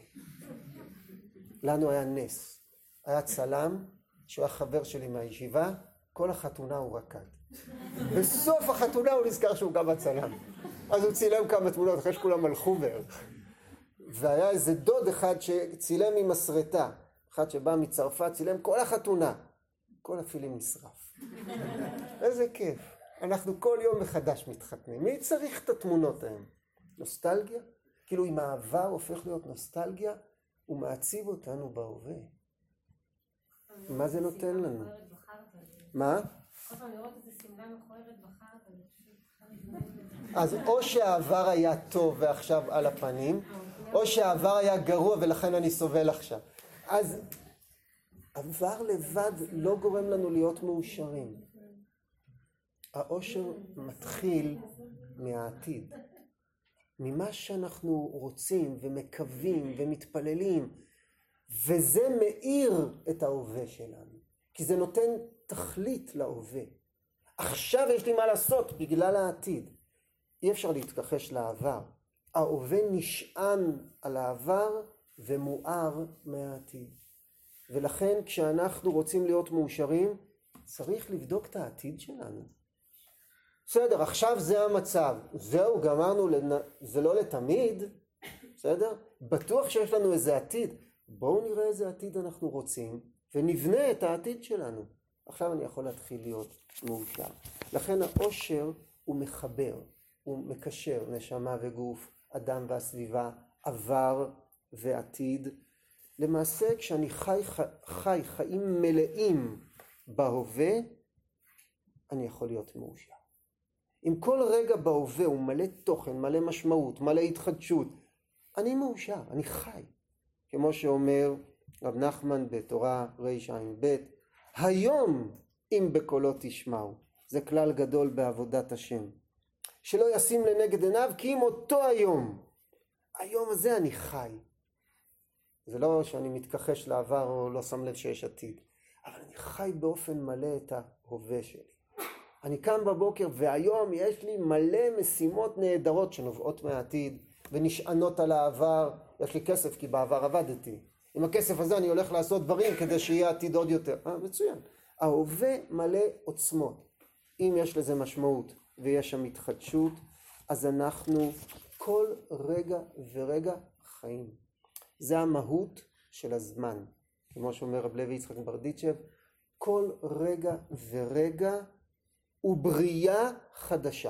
לנו היה נס. היה צלם, שהוא היה חבר שלי מהישיבה, כל החתונה הוא רקד. בסוף החתונה הוא נזכר שהוא גם הצלם. אז הוא צילם כמה תמונות, אחרי שכולם הלכו בערך. והיה איזה דוד אחד שצילם עם מסרטה. אחד שבא מצרפת, צילם כל החתונה, כל הפילים נשרף. איזה כיף. אנחנו כל יום מחדש מתחתנים. מי צריך את התמונות האלה? נוסטלגיה? כאילו אם העבר הופך להיות נוסטלגיה, הוא מעציב אותנו בהווה. מה זה נותן לנו? מה? עוד פעם לראות איזה סמלה מכוערת בחרת. אז או שהעבר היה טוב ועכשיו על הפנים, או שהעבר היה גרוע ולכן אני סובל עכשיו. אז עבר לבד לא גורם לנו להיות מאושרים. האושר מתחיל מהעתיד. ממה שאנחנו רוצים ומקווים ומתפללים, וזה מאיר את ההווה שלנו, כי זה נותן תכלית להווה. עכשיו יש לי מה לעשות בגלל העתיד. אי אפשר להתכחש לעבר. ההווה נשען על העבר ומואר מהעתיד. ולכן כשאנחנו רוצים להיות מאושרים, צריך לבדוק את העתיד שלנו. בסדר, עכשיו זה המצב. זהו, גמרנו, זה לא לתמיד. בסדר? בטוח שיש לנו איזה עתיד. בואו נראה איזה עתיד אנחנו רוצים, ונבנה את העתיד שלנו. עכשיו אני יכול להתחיל להיות מאושר. לכן האושר הוא מחבר, הוא מקשר נשמה וגוף, אדם והסביבה, עבר ועתיד. למעשה כשאני חי, חי חיים מלאים בהווה, אני יכול להיות מאושר. אם כל רגע בהווה הוא מלא תוכן, מלא משמעות, מלא התחדשות, אני מאושר, אני חי. כמו שאומר רב נחמן בתורה רע"ב, היום אם בקולו תשמעו, זה כלל גדול בעבודת השם. שלא ישים לנגד עיניו כי אם אותו היום, היום הזה אני חי. זה לא שאני מתכחש לעבר או לא שם לב שיש עתיד, אבל אני חי באופן מלא את ההווה שלי. אני קם בבוקר והיום יש לי מלא משימות נהדרות שנובעות מהעתיד ונשענות על העבר. יש לי כסף כי בעבר עבדתי. עם הכסף הזה אני הולך לעשות דברים כדי שיהיה עתיד עוד יותר. אה, מצוין. ההווה מלא עוצמות. אם יש לזה משמעות ויש שם התחדשות, אז אנחנו כל רגע ורגע חיים. זה המהות של הזמן. כמו שאומר רב לוי יצחק ברדיצ'ב, כל רגע ורגע הוא בריאה חדשה.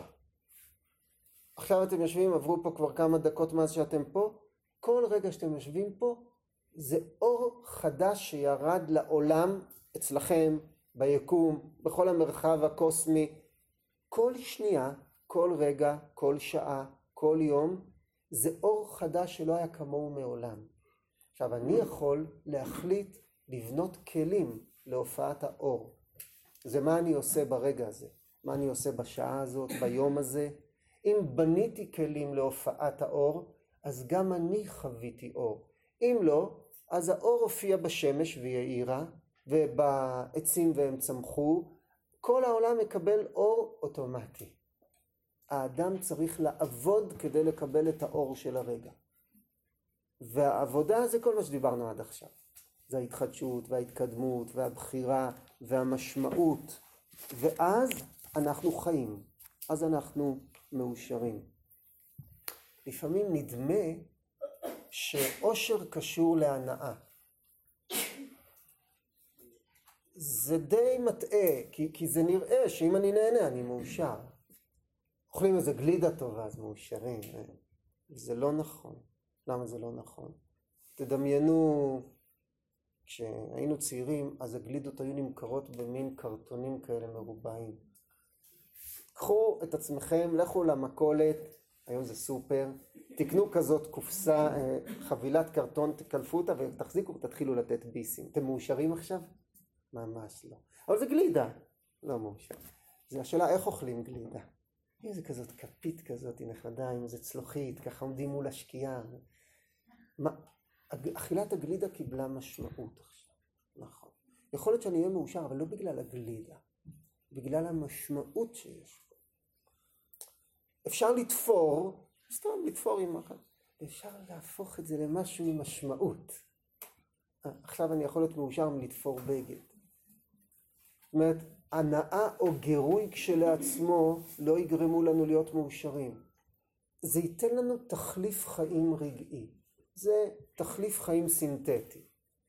עכשיו אתם יושבים, עברו פה כבר כמה דקות מאז שאתם פה, כל רגע שאתם יושבים פה, זה אור חדש שירד לעולם אצלכם, ביקום, בכל המרחב הקוסמי. כל שנייה, כל רגע, כל שעה, כל יום, זה אור חדש שלא היה כמוהו מעולם. עכשיו אני יכול להחליט לבנות כלים להופעת האור. זה מה אני עושה ברגע הזה, מה אני עושה בשעה הזאת, ביום הזה. אם בניתי כלים להופעת האור, אז גם אני חוויתי אור. אם לא, אז האור הופיע בשמש והאירה, ובעצים והם צמחו. כל העולם מקבל אור אוטומטי. האדם צריך לעבוד כדי לקבל את האור של הרגע. והעבודה זה כל מה שדיברנו עד עכשיו. זה ההתחדשות וההתקדמות והבחירה והמשמעות. ואז אנחנו חיים. אז אנחנו מאושרים. לפעמים נדמה שאושר קשור להנאה. זה די מטעה, כי, כי זה נראה שאם אני נהנה אני מאושר. אוכלים איזה גלידה טובה אז מאושרים. זה לא נכון. למה זה לא נכון? תדמיינו, כשהיינו צעירים אז הגלידות היו נמכרות במין קרטונים כאלה מרובעים. קחו את עצמכם, לכו למכולת, היום זה סופר, תקנו כזאת קופסה, חבילת קרטון, תקלפו אותה ותחזיקו ותתחילו לתת ביסים. אתם מאושרים עכשיו? ממש לא. אבל זה גלידה. לא מאושר. זה השאלה איך אוכלים גלידה. איזה כזאת כפית כזאת, נחמדה, עם איזה צלוחית, ככה עומדים מול השקיעה. מה? אכילת הגלידה קיבלה משמעות עכשיו. נכון. יכול להיות שאני אהיה מאושר, אבל לא בגלל הגלידה. בגלל המשמעות שיש פה. אפשר לתפור, סתם לתפור עם אחת. אפשר להפוך את זה למשהו עם משמעות. עכשיו אני יכול להיות מאושר מלתפור בגד. זאת אומרת, הנאה או גירוי כשלעצמו לא יגרמו לנו להיות מאושרים. זה ייתן לנו תחליף חיים רגעי. זה תחליף חיים סינתטי.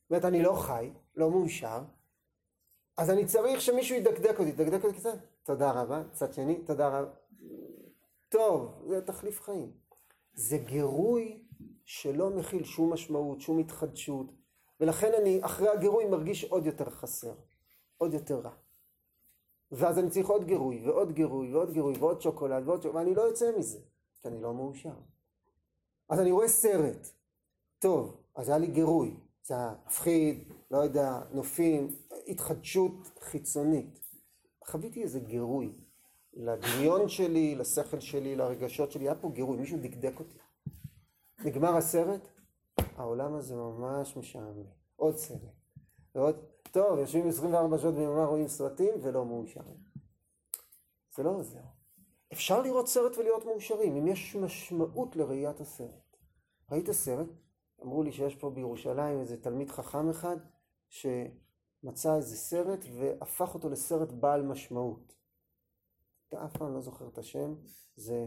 אומרת, אני לא חי, לא מאושר, אז אני צריך שמישהו ידקדק אותי, ידקדק אותי קצת, תודה רבה, צד שני, תודה רבה. טוב, זה תחליף חיים. זה גירוי שלא מכיל שום משמעות, שום התחדשות, ולכן אני אחרי הגירוי מרגיש עוד יותר חסר, עוד יותר רע. ואז אני צריך עוד גירוי, ועוד גירוי, ועוד גירוי, ועוד שוקולד, ועוד שוקולד, ואני לא יוצא מזה, כי אני לא מאושר. אז אני רואה סרט, טוב, אז היה לי גירוי, זה היה מפחיד, לא יודע, נופים, התחדשות חיצונית. חוויתי איזה גירוי, לדמיון שלי, לשכל שלי, לרגשות שלי, היה פה גירוי, מישהו דקדק אותי. נגמר הסרט, העולם הזה ממש משעמם, עוד סרט, ועוד, טוב, יושבים עשרים וארבע שעות ביממה, רואים סרטים ולא מאושרים. זה לא עוזר. אפשר לראות סרט ולהיות מאושרים, אם יש משמעות לראיית הסרט. ראית סרט? אמרו לי שיש פה בירושלים איזה תלמיד חכם אחד, שמצא איזה סרט והפך אותו לסרט בעל משמעות. אתה אף פעם לא זוכר את השם, זה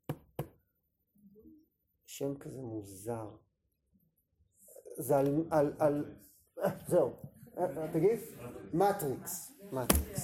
שם כזה מוזר. זה על, על, על, זהו, תגיד? מטריקס, מטריקס.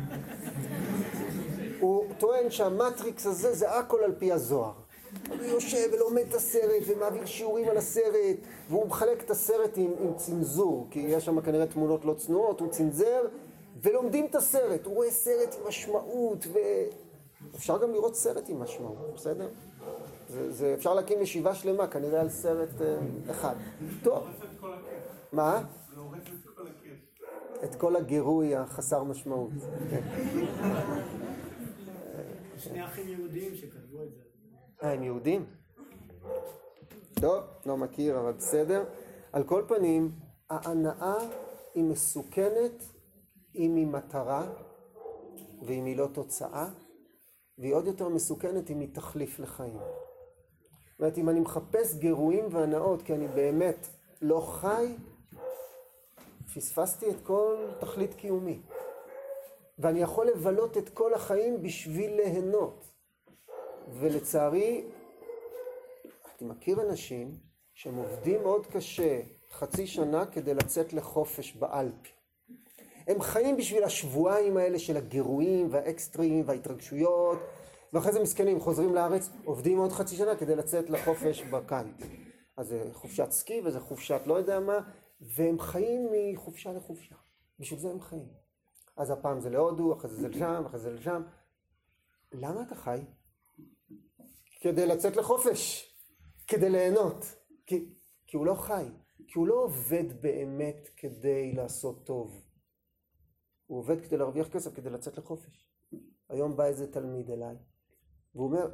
הוא טוען שהמטריקס הזה זה הכל על פי הזוהר. הוא יושב ולומד את הסרט ומעביר שיעורים על הסרט, והוא מחלק את הסרט עם, עם צנזור, כי יש שם כנראה תמונות לא צנועות, הוא צנזר, ולומדים את הסרט. הוא רואה סרט עם משמעות, ואפשר גם לראות סרט עם משמעות, בסדר? זה, זה אפשר להקים ישיבה שלמה, כנראה על סרט uh, אחד. טוב. מה? זה הורס את כל הכיף. את כל הגירוי החסר משמעות. שני אחים יהודים שכתבו את זה. אה, הם יהודים? טוב, לא מכיר, אבל בסדר. על כל פנים, ההנאה היא מסוכנת אם היא מטרה ואם היא לא תוצאה, והיא עוד יותר מסוכנת אם היא תחליף לחיים. זאת אומרת, אם אני מחפש גירויים והנאות כי אני באמת לא חי, פספסתי את כל תכלית קיומי. ואני יכול לבלות את כל החיים בשביל ליהנות. ולצערי, אני מכיר אנשים שהם עובדים מאוד קשה חצי שנה כדי לצאת לחופש באלפי. הם חיים בשביל השבועיים האלה של הגירויים והאקסטרים וההתרגשויות, ואחרי זה מסכנים, חוזרים לארץ, עובדים עוד חצי שנה כדי לצאת לחופש בקיץ. אז זה חופשת סקי וזה חופשת לא יודע מה, והם חיים מחופשה לחופשה. בשביל זה הם חיים. אז הפעם זה להודו, אחרי זה זה לשם, אחרי זה לשם. למה אתה חי? כדי לצאת לחופש, כדי ליהנות. כי, כי הוא לא חי, כי הוא לא עובד באמת כדי לעשות טוב. הוא עובד כדי להרוויח כסף, כדי לצאת לחופש. היום בא איזה תלמיד אליי, והוא אומר,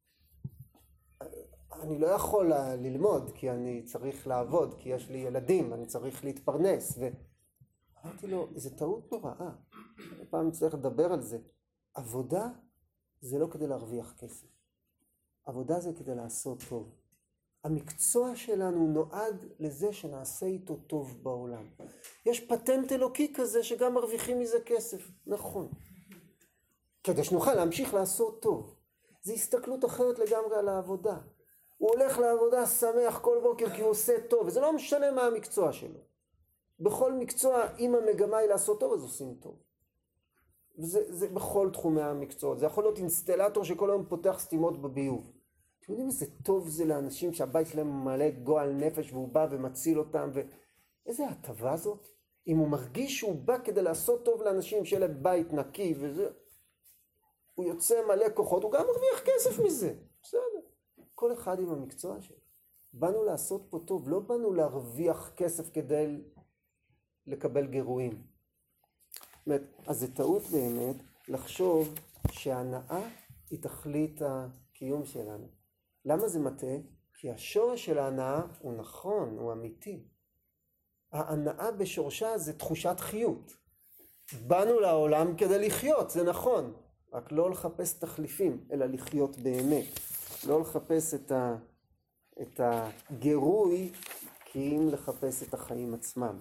אני לא יכול ללמוד כי אני צריך לעבוד, כי יש לי ילדים, אני צריך להתפרנס. ואמרתי לו, זה טעות נוראה. פעם צריך לדבר על זה. עבודה זה לא כדי להרוויח כסף. עבודה זה כדי לעשות טוב. המקצוע שלנו נועד לזה שנעשה איתו טוב בעולם. יש פטנט אלוקי כזה שגם מרוויחים מזה כסף. נכון. כדי שנוכל להמשיך לעשות טוב. זו הסתכלות אחרת לגמרי על העבודה. הוא הולך לעבודה שמח כל בוקר כי הוא עושה טוב, וזה לא משנה מה המקצוע שלו. בכל מקצוע, אם המגמה היא לעשות טוב, אז עושים טוב. וזה זה בכל תחומי המקצועות. זה יכול להיות אינסטלטור שכל היום פותח סתימות בביוב. אתם יודעים איזה טוב זה לאנשים שהבית שלהם מלא גועל נפש והוא בא ומציל אותם, ואיזה הטבה זאת? אם הוא מרגיש שהוא בא כדי לעשות טוב לאנשים שיהיה להם בית נקי וזה, הוא יוצא מלא כוחות, הוא גם מרוויח כסף מזה. בסדר. כל אחד עם המקצוע שלו. באנו לעשות פה טוב, לא באנו להרוויח כסף כדי לקבל גירויים. זאת אומרת, אז זה טעות באמת לחשוב שההנאה היא תכלית הקיום שלנו. למה זה מטעה? כי השורש של ההנאה הוא נכון, הוא אמיתי. ההנאה בשורשה זה תחושת חיות. באנו לעולם כדי לחיות, זה נכון. רק לא לחפש תחליפים, אלא לחיות באמת. לא לחפש את, ה, את הגירוי, כי אם לחפש את החיים עצמם.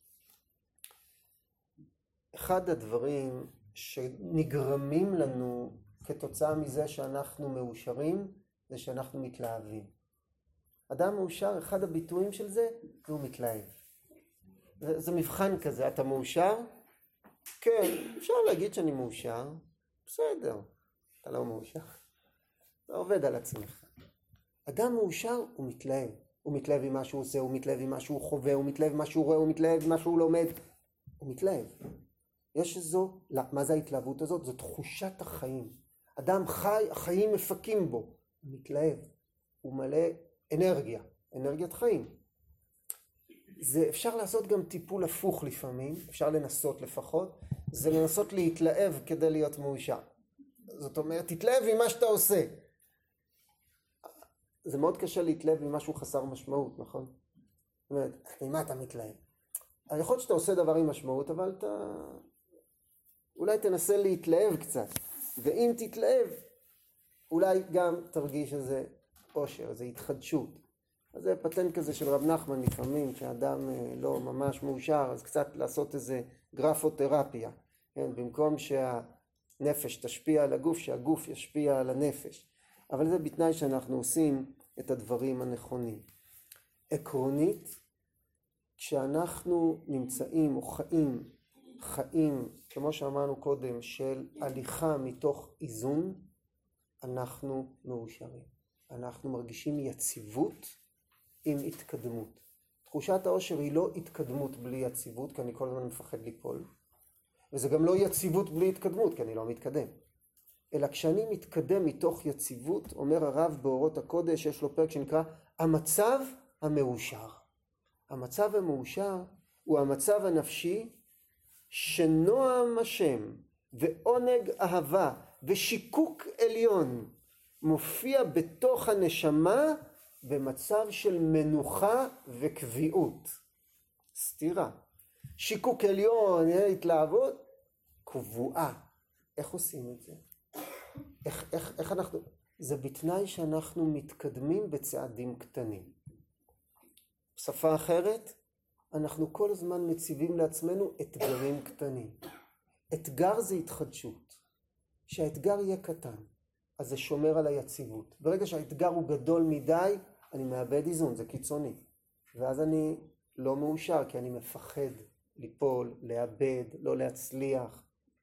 אחד הדברים שנגרמים לנו כתוצאה מזה שאנחנו מאושרים, זה שאנחנו מתלהבים. אדם מאושר, אחד הביטויים של זה, הוא מתלהב. זה, זה מבחן כזה, אתה מאושר? כן, אפשר להגיד שאני מאושר, בסדר, אתה לא מאושר, אתה עובד על עצמך. אדם מאושר הוא מתלהב, הוא מתלהב עם מה שהוא עושה, הוא מתלהב עם מה שהוא חווה, הוא מתלהב עם מה שהוא רואה, הוא מתלהב עם מה שהוא לומד, הוא מתלהב. יש איזו, לא, מה זה ההתלהבות הזאת? זו תחושת החיים. אדם חי, החיים מפקים בו, הוא מתלהב, הוא מלא אנרגיה, אנרגיית חיים. זה אפשר לעשות גם טיפול הפוך לפעמים, אפשר לנסות לפחות, זה לנסות להתלהב כדי להיות מאושר. זאת אומרת, תתלהב עם מה שאתה עושה. זה מאוד קשה להתלהב עם משהו חסר משמעות, נכון? זאת אומרת, ממה אתה מתלהב? יכול להיות שאתה עושה דבר עם משמעות, אבל אתה... אולי תנסה להתלהב קצת, ואם תתלהב, אולי גם תרגיש איזה אושר, איזה התחדשות. אז זה פטנט כזה של רב נחמן לפעמים, כשאדם לא ממש מאושר, אז קצת לעשות איזה גרפותרפיה. כן? במקום שהנפש תשפיע על הגוף, שהגוף ישפיע על הנפש. אבל זה בתנאי שאנחנו עושים את הדברים הנכונים. עקרונית, כשאנחנו נמצאים או חיים, חיים, כמו שאמרנו קודם, של הליכה מתוך איזון, אנחנו מאושרים. אנחנו מרגישים יציבות עם התקדמות. תחושת האושר היא לא התקדמות בלי יציבות, כי אני כל הזמן מפחד ליפול, וזה גם לא יציבות בלי התקדמות, כי אני לא מתקדם. אלא כשאני מתקדם מתוך יציבות, אומר הרב באורות הקודש, יש לו פרק שנקרא המצב המאושר. המצב המאושר הוא המצב הנפשי שנועם השם ועונג אהבה ושיקוק עליון מופיע בתוך הנשמה במצב של מנוחה וקביעות. סתירה. שיקוק עליון, התלהבות, קבועה. איך עושים את זה? איך, איך, איך אנחנו... זה בתנאי שאנחנו מתקדמים בצעדים קטנים. בשפה אחרת, אנחנו כל הזמן מציבים לעצמנו אתגרים קטנים. אתגר זה התחדשות. שהאתגר יהיה קטן, אז זה שומר על היציבות. ברגע שהאתגר הוא גדול מדי, אני מאבד איזון, זה קיצוני. ואז אני לא מאושר, כי אני מפחד ליפול, לאבד, לא להצליח.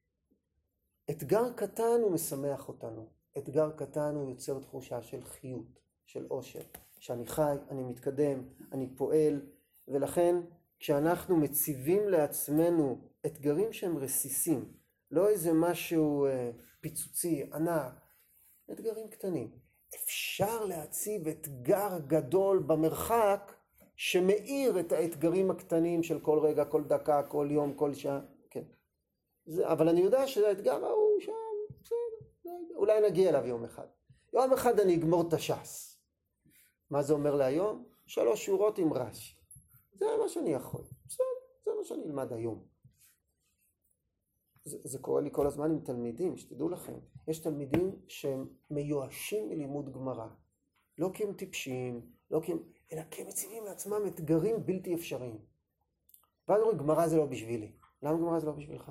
אתגר קטן הוא משמח אותנו. אתגר קטן הוא יוצר תחושה של חיות, של אושר. שאני חי, אני מתקדם, אני פועל, ולכן כשאנחנו מציבים לעצמנו אתגרים שהם רסיסים, לא איזה משהו אה, פיצוצי, ענק, אתגרים קטנים. אפשר להציב אתגר גדול במרחק שמאיר את האתגרים הקטנים של כל רגע, כל דקה, כל יום, כל שעה. כן. זה, אבל אני יודע שהאתגר ההוא שם, בסדר, אולי נגיע אליו יום אחד. יום אחד אני אגמור את הש"ס. מה זה אומר להיום? שלוש שורות עם רש"י. זה מה שאני יכול. בסדר, זה מה שאני אלמד היום. זה, זה קורה לי כל הזמן עם תלמידים, שתדעו לכם. יש תלמידים שהם מיואשים מלימוד גמרא. לא כי הם טיפשים, לא כי הם, אלא כי הם מציבים לעצמם אתגרים בלתי אפשריים. ואז אומרים, גמרא זה לא בשבילי. למה גמרא זה לא בשבילך?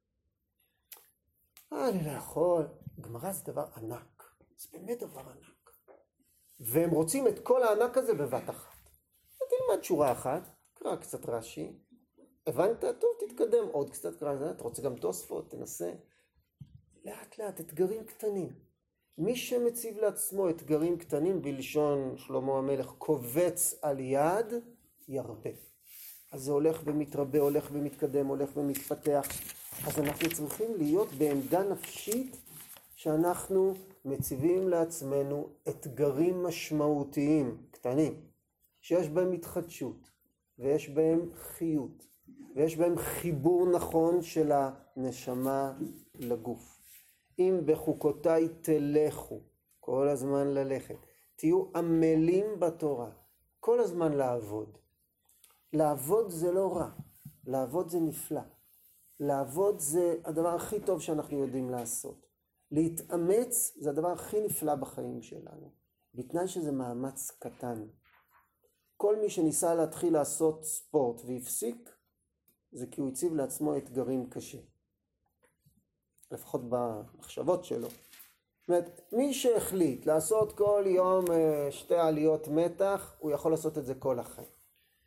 אני לא יכול. גמרא זה דבר ענק. זה באמת דבר ענק. והם רוצים את כל הענק הזה בבת אחת. תלמד שורה אחת, קרא קצת רש"י, הבנת? טוב, תתקדם עוד קצת, קרא, אתה רוצה גם תוספות, תנסה. לאט לאט, אתגרים קטנים. מי שמציב לעצמו אתגרים קטנים, בלשון שלמה המלך, קובץ על יד, ירבה. אז זה הולך ומתרבה, הולך ומתקדם, הולך ומתפתח. אז אנחנו צריכים להיות בעמדה נפשית שאנחנו מציבים לעצמנו אתגרים משמעותיים, קטנים, שיש בהם התחדשות, ויש בהם חיות, ויש בהם חיבור נכון של הנשמה לגוף. אם בחוקותיי תלכו, כל הזמן ללכת, תהיו עמלים בתורה, כל הזמן לעבוד. לעבוד זה לא רע, לעבוד זה נפלא. לעבוד זה הדבר הכי טוב שאנחנו יודעים לעשות. להתאמץ זה הדבר הכי נפלא בחיים שלנו, בתנאי שזה מאמץ קטן. כל מי שניסה להתחיל לעשות ספורט והפסיק, זה כי הוא הציב לעצמו אתגרים קשה. לפחות במחשבות שלו. זאת אומרת, מי שהחליט לעשות כל יום שתי עליות מתח, הוא יכול לעשות את זה כל החיים.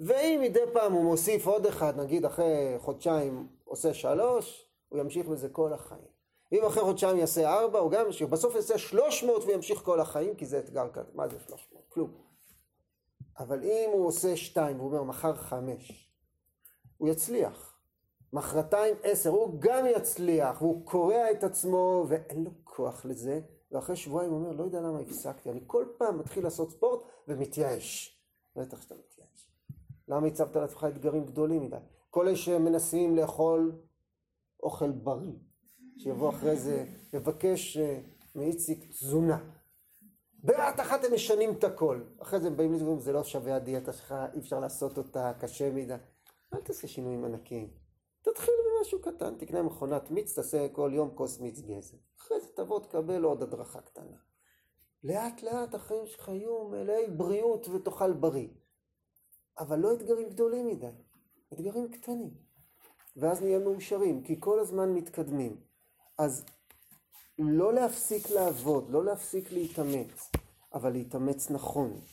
ואם מדי פעם הוא מוסיף עוד אחד, נגיד אחרי חודשיים עושה שלוש, הוא ימשיך בזה כל החיים. אם אחרי חודשיים יעשה ארבע, הוא גם ימשיך. בסוף יעשה שלוש מאות וימשיך כל החיים, כי זה אתגר כזה. מה זה שלוש מאות? כלום. אבל אם הוא עושה שתיים, והוא אומר מחר חמש, הוא יצליח. מחרתיים עשר, הוא גם יצליח, והוא קורע את עצמו, ואין לו כוח לזה. ואחרי שבועיים הוא אומר, לא יודע למה הפסקתי, אני כל פעם מתחיל לעשות ספורט ומתייאש. בטח שאתה מתייאש. למה הצבת לעצמך אתגרים גדולים מדי? כל אלה שמנסים לאכול אוכל בריא, שיבוא אחרי זה לבקש מאיציק תזונה. בבת אחת הם משנים את הכל. אחרי זה הם באים לזה, זה לא שווה הדיאטה שלך, אי אפשר לעשות אותה, קשה מדי. אל תעשה שינויים ענקיים. תתחיל במשהו קטן, תקנה מכונת מיץ, תעשה כל יום כוס מיץ גזר. אחרי זה תבוא תקבל עוד הדרכה קטנה. לאט לאט החיים שלך יהיו מלאי בריאות ותאכל בריא. אבל לא אתגרים גדולים מדי, אתגרים קטנים. ואז נהיה מאושרים, כי כל הזמן מתקדמים. אז לא להפסיק לעבוד, לא להפסיק להתאמץ, אבל להתאמץ נכון.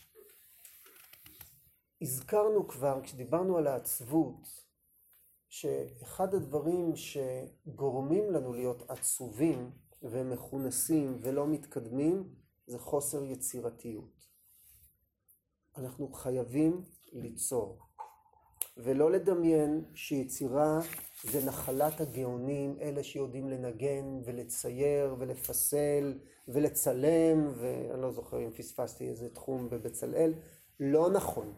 הזכרנו כבר, כשדיברנו על העצבות, שאחד הדברים שגורמים לנו להיות עצובים ומכונסים ולא מתקדמים, זה חוסר יצירתיות. אנחנו חייבים ליצור, ולא לדמיין שיצירה זה נחלת הגאונים, אלה שיודעים לנגן ולצייר ולפסל ולצלם, ואני לא זוכר אם פספסתי איזה תחום בבצלאל, לא נכון.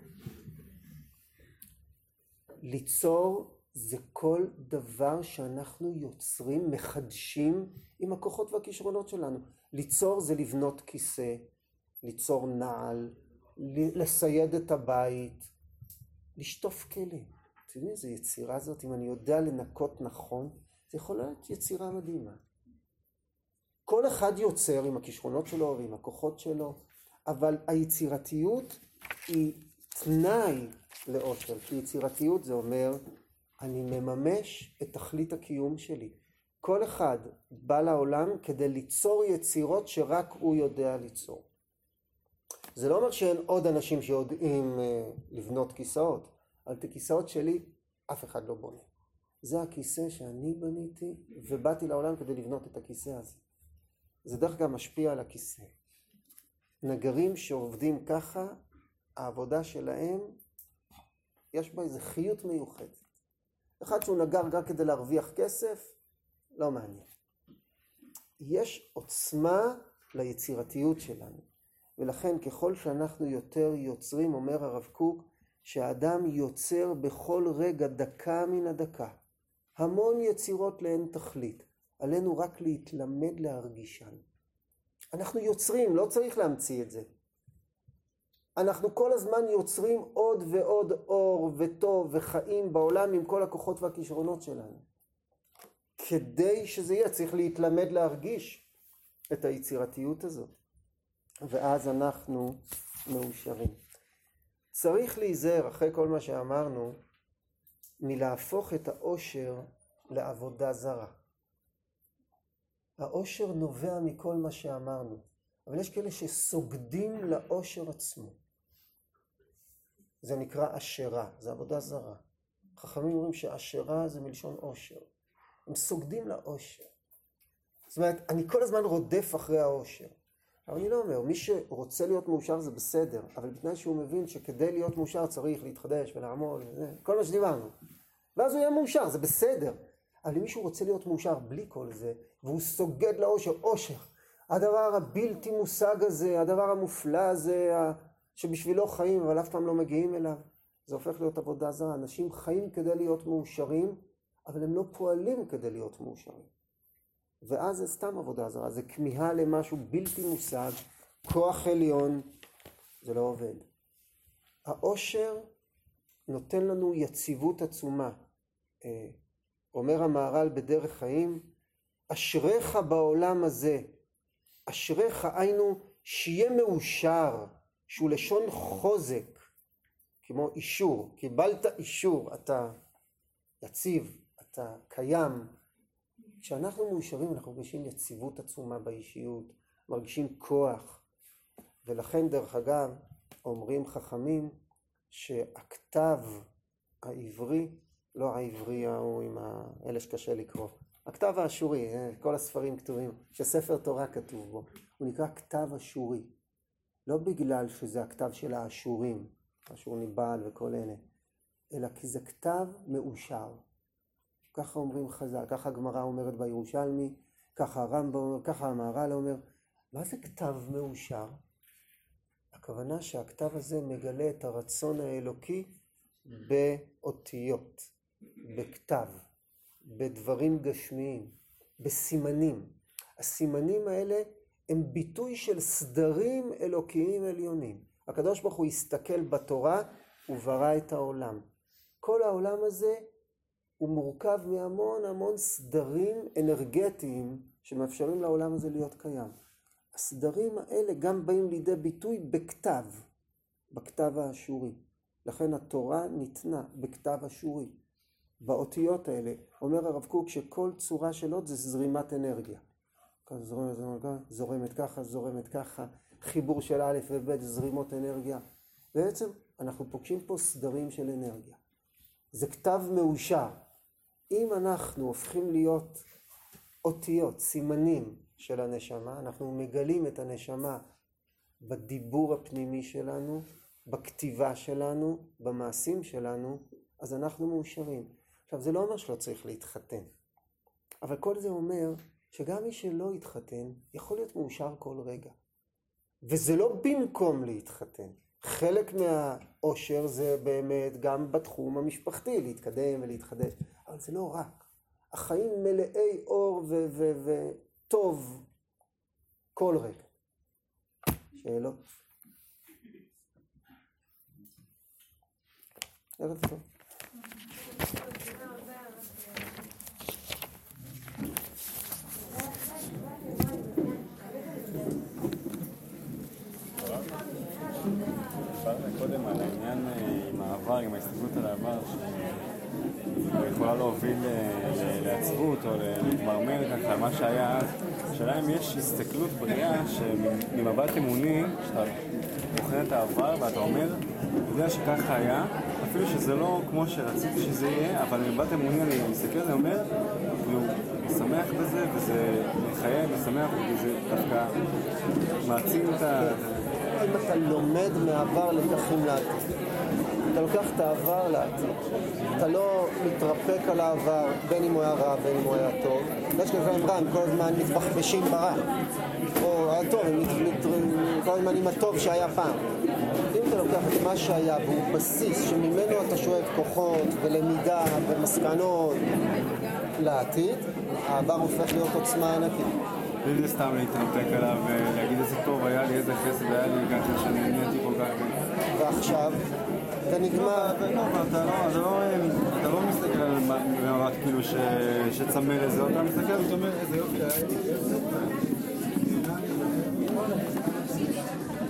ליצור זה כל דבר שאנחנו יוצרים, מחדשים עם הכוחות והכישרונות שלנו. ליצור זה לבנות כיסא, ליצור נעל, לסייד את הבית, לשטוף כלים. אתם יודעים, זו יצירה הזאת, אם אני יודע לנקות נכון, זה יכול להיות יצירה מדהימה. כל אחד יוצר עם הכישרונות שלו ועם הכוחות שלו, אבל היצירתיות היא תנאי לאושר, כי יצירתיות זה אומר, אני מממש את תכלית הקיום שלי. כל אחד בא לעולם כדי ליצור יצירות שרק הוא יודע ליצור. זה לא אומר שאין עוד אנשים שיודעים לבנות כיסאות, אבל את הכיסאות שלי אף אחד לא בונה. זה הכיסא שאני בניתי ובאתי לעולם כדי לבנות את הכיסא הזה. זה דרך גם משפיע על הכיסא. נגרים שעובדים ככה, העבודה שלהם יש בה איזו חיות מיוחדת. אחד שהוא נגר רק כדי להרוויח כסף, לא מעניין. יש עוצמה ליצירתיות שלנו. ולכן ככל שאנחנו יותר יוצרים, אומר הרב קוק, שהאדם יוצר בכל רגע דקה מן הדקה. המון יצירות לאין תכלית. עלינו רק להתלמד להרגישן. אנחנו יוצרים, לא צריך להמציא את זה. אנחנו כל הזמן יוצרים עוד ועוד אור וטוב וחיים בעולם עם כל הכוחות והכישרונות שלנו. כדי שזה יהיה, צריך להתלמד להרגיש את היצירתיות הזאת. ואז אנחנו מאושרים. צריך להיזהר, אחרי כל מה שאמרנו, מלהפוך את האושר לעבודה זרה. האושר נובע מכל מה שאמרנו, אבל יש כאלה שסוגדים לאושר עצמו. זה נקרא אשרה, זה עבודה זרה. חכמים אומרים שאשרה זה מלשון אושר. הם סוגדים לאושר. זאת אומרת, אני כל הזמן רודף אחרי האושר. אבל אני לא אומר, מי שרוצה להיות מאושר זה בסדר, אבל בתנאי שהוא מבין שכדי להיות מאושר צריך להתחדש ולעמול, וזה, כל מה שדיברנו. ואז הוא יהיה מאושר, זה בסדר. אבל אם מישהו רוצה להיות מאושר בלי כל זה, והוא סוגד לאושר, אושר, הדבר הבלתי מושג הזה, הדבר המופלא הזה, שבשבילו חיים, אבל אף פעם לא מגיעים אליו, זה הופך להיות עבודה זרה. אנשים חיים כדי להיות מאושרים, אבל הם לא פועלים כדי להיות מאושרים. ואז זה סתם עבודה זרה, זה כמיהה למשהו בלתי מושג, כוח עליון, זה לא עובד. האושר נותן לנו יציבות עצומה. אומר המהר"ל בדרך חיים, אשריך בעולם הזה, אשריך היינו שיהיה מאושר, שהוא לשון חוזק, כמו אישור, קיבלת אישור, אתה יציב, אתה קיים. כשאנחנו מאושרים אנחנו מרגישים יציבות עצומה באישיות, מרגישים כוח, ולכן דרך אגב אומרים חכמים שהכתב העברי, לא העברי ההוא עם האלה שקשה לקרוא, הכתב האשורי, כל הספרים כתובים, שספר תורה כתוב בו, הוא נקרא כתב אשורי. לא בגלל שזה הכתב של האשורים, אשור ניבעל וכל אלה, אלא כי זה כתב מאושר. ככה אומרים חז"ל, ככה הגמרא אומרת בירושלמי, ככה הרמב"ם אומר, ככה המהר"ל אומר. מה זה כתב מאושר? הכוונה שהכתב הזה מגלה את הרצון האלוקי באותיות, בכתב, בדברים גשמיים, בסימנים. הסימנים האלה הם ביטוי של סדרים אלוקיים עליונים. הקדוש ברוך הוא הסתכל בתורה וברא את העולם. כל העולם הזה הוא מורכב מהמון המון סדרים אנרגטיים שמאפשרים לעולם הזה להיות קיים. הסדרים האלה גם באים לידי ביטוי בכתב, בכתב האשורי. לכן התורה ניתנה בכתב אשורי. באותיות האלה אומר הרב קוק שכל צורה של אות זה זרימת אנרגיה. זורמת, זורמת, זורמת ככה, זורמת ככה, חיבור של א' וב' זרימות אנרגיה. בעצם אנחנו פוגשים פה סדרים של אנרגיה. זה כתב מאושר. אם אנחנו הופכים להיות אותיות, סימנים של הנשמה, אנחנו מגלים את הנשמה בדיבור הפנימי שלנו, בכתיבה שלנו, במעשים שלנו, אז אנחנו מאושרים. עכשיו, זה לא אומר שלא צריך להתחתן. אבל כל זה אומר שגם מי שלא יתחתן יכול להיות מאושר כל רגע. וזה לא במקום להתחתן. חלק מהאושר זה באמת גם בתחום המשפחתי, להתקדם ולהתחדש. אבל זה לא רק. החיים מלאי אור וטוב כל רגע. שאלות? ערב טוב. דיברנו קודם על העניין עם העבר, עם ההסתכלות על העבר, שיכולה להוביל לעצבות או להתמרמר ככה, מה שהיה אז. השאלה אם יש הסתכלות בריאה שממבט אמוני, שאתה בוחן את העבר ואתה אומר, אתה יודע שככה היה, אפילו שזה לא כמו שרציתי שזה יהיה, אבל ממבט אמוני אני מסתכל, אני אומר, כאילו, שמח בזה, וזה מחייב ושמח, וזה דווקא מעצים את ה... אם אתה לומד מהעבר לקחים לעתיד, אתה לוקח את העבר לעתיד, אתה לא מתרפק על העבר, בין אם הוא היה רע, בין אם הוא היה טוב. יש כזה אמרה, הם כל הזמן מתבחבשים ברע, או הטוב, הם כל הזמן עם הטוב שהיה פעם. אם אתה לוקח את מה שהיה והוא בסיס שממנו אתה שואב כוחות ולמידה ומסקנות לעתיד, העבר הופך להיות עוצמה ענקית. בלי סתם להתרפק עליו ולהגיד איזה טוב היה לי, איזה חסד היה לי ככה שאני נהניתי כל כך. ועכשיו זה נגמר. אתה לא מסתכל על מבט כאילו שצמא לזה, אתה מסתכל ואתה אומר איזה יופי היה לי.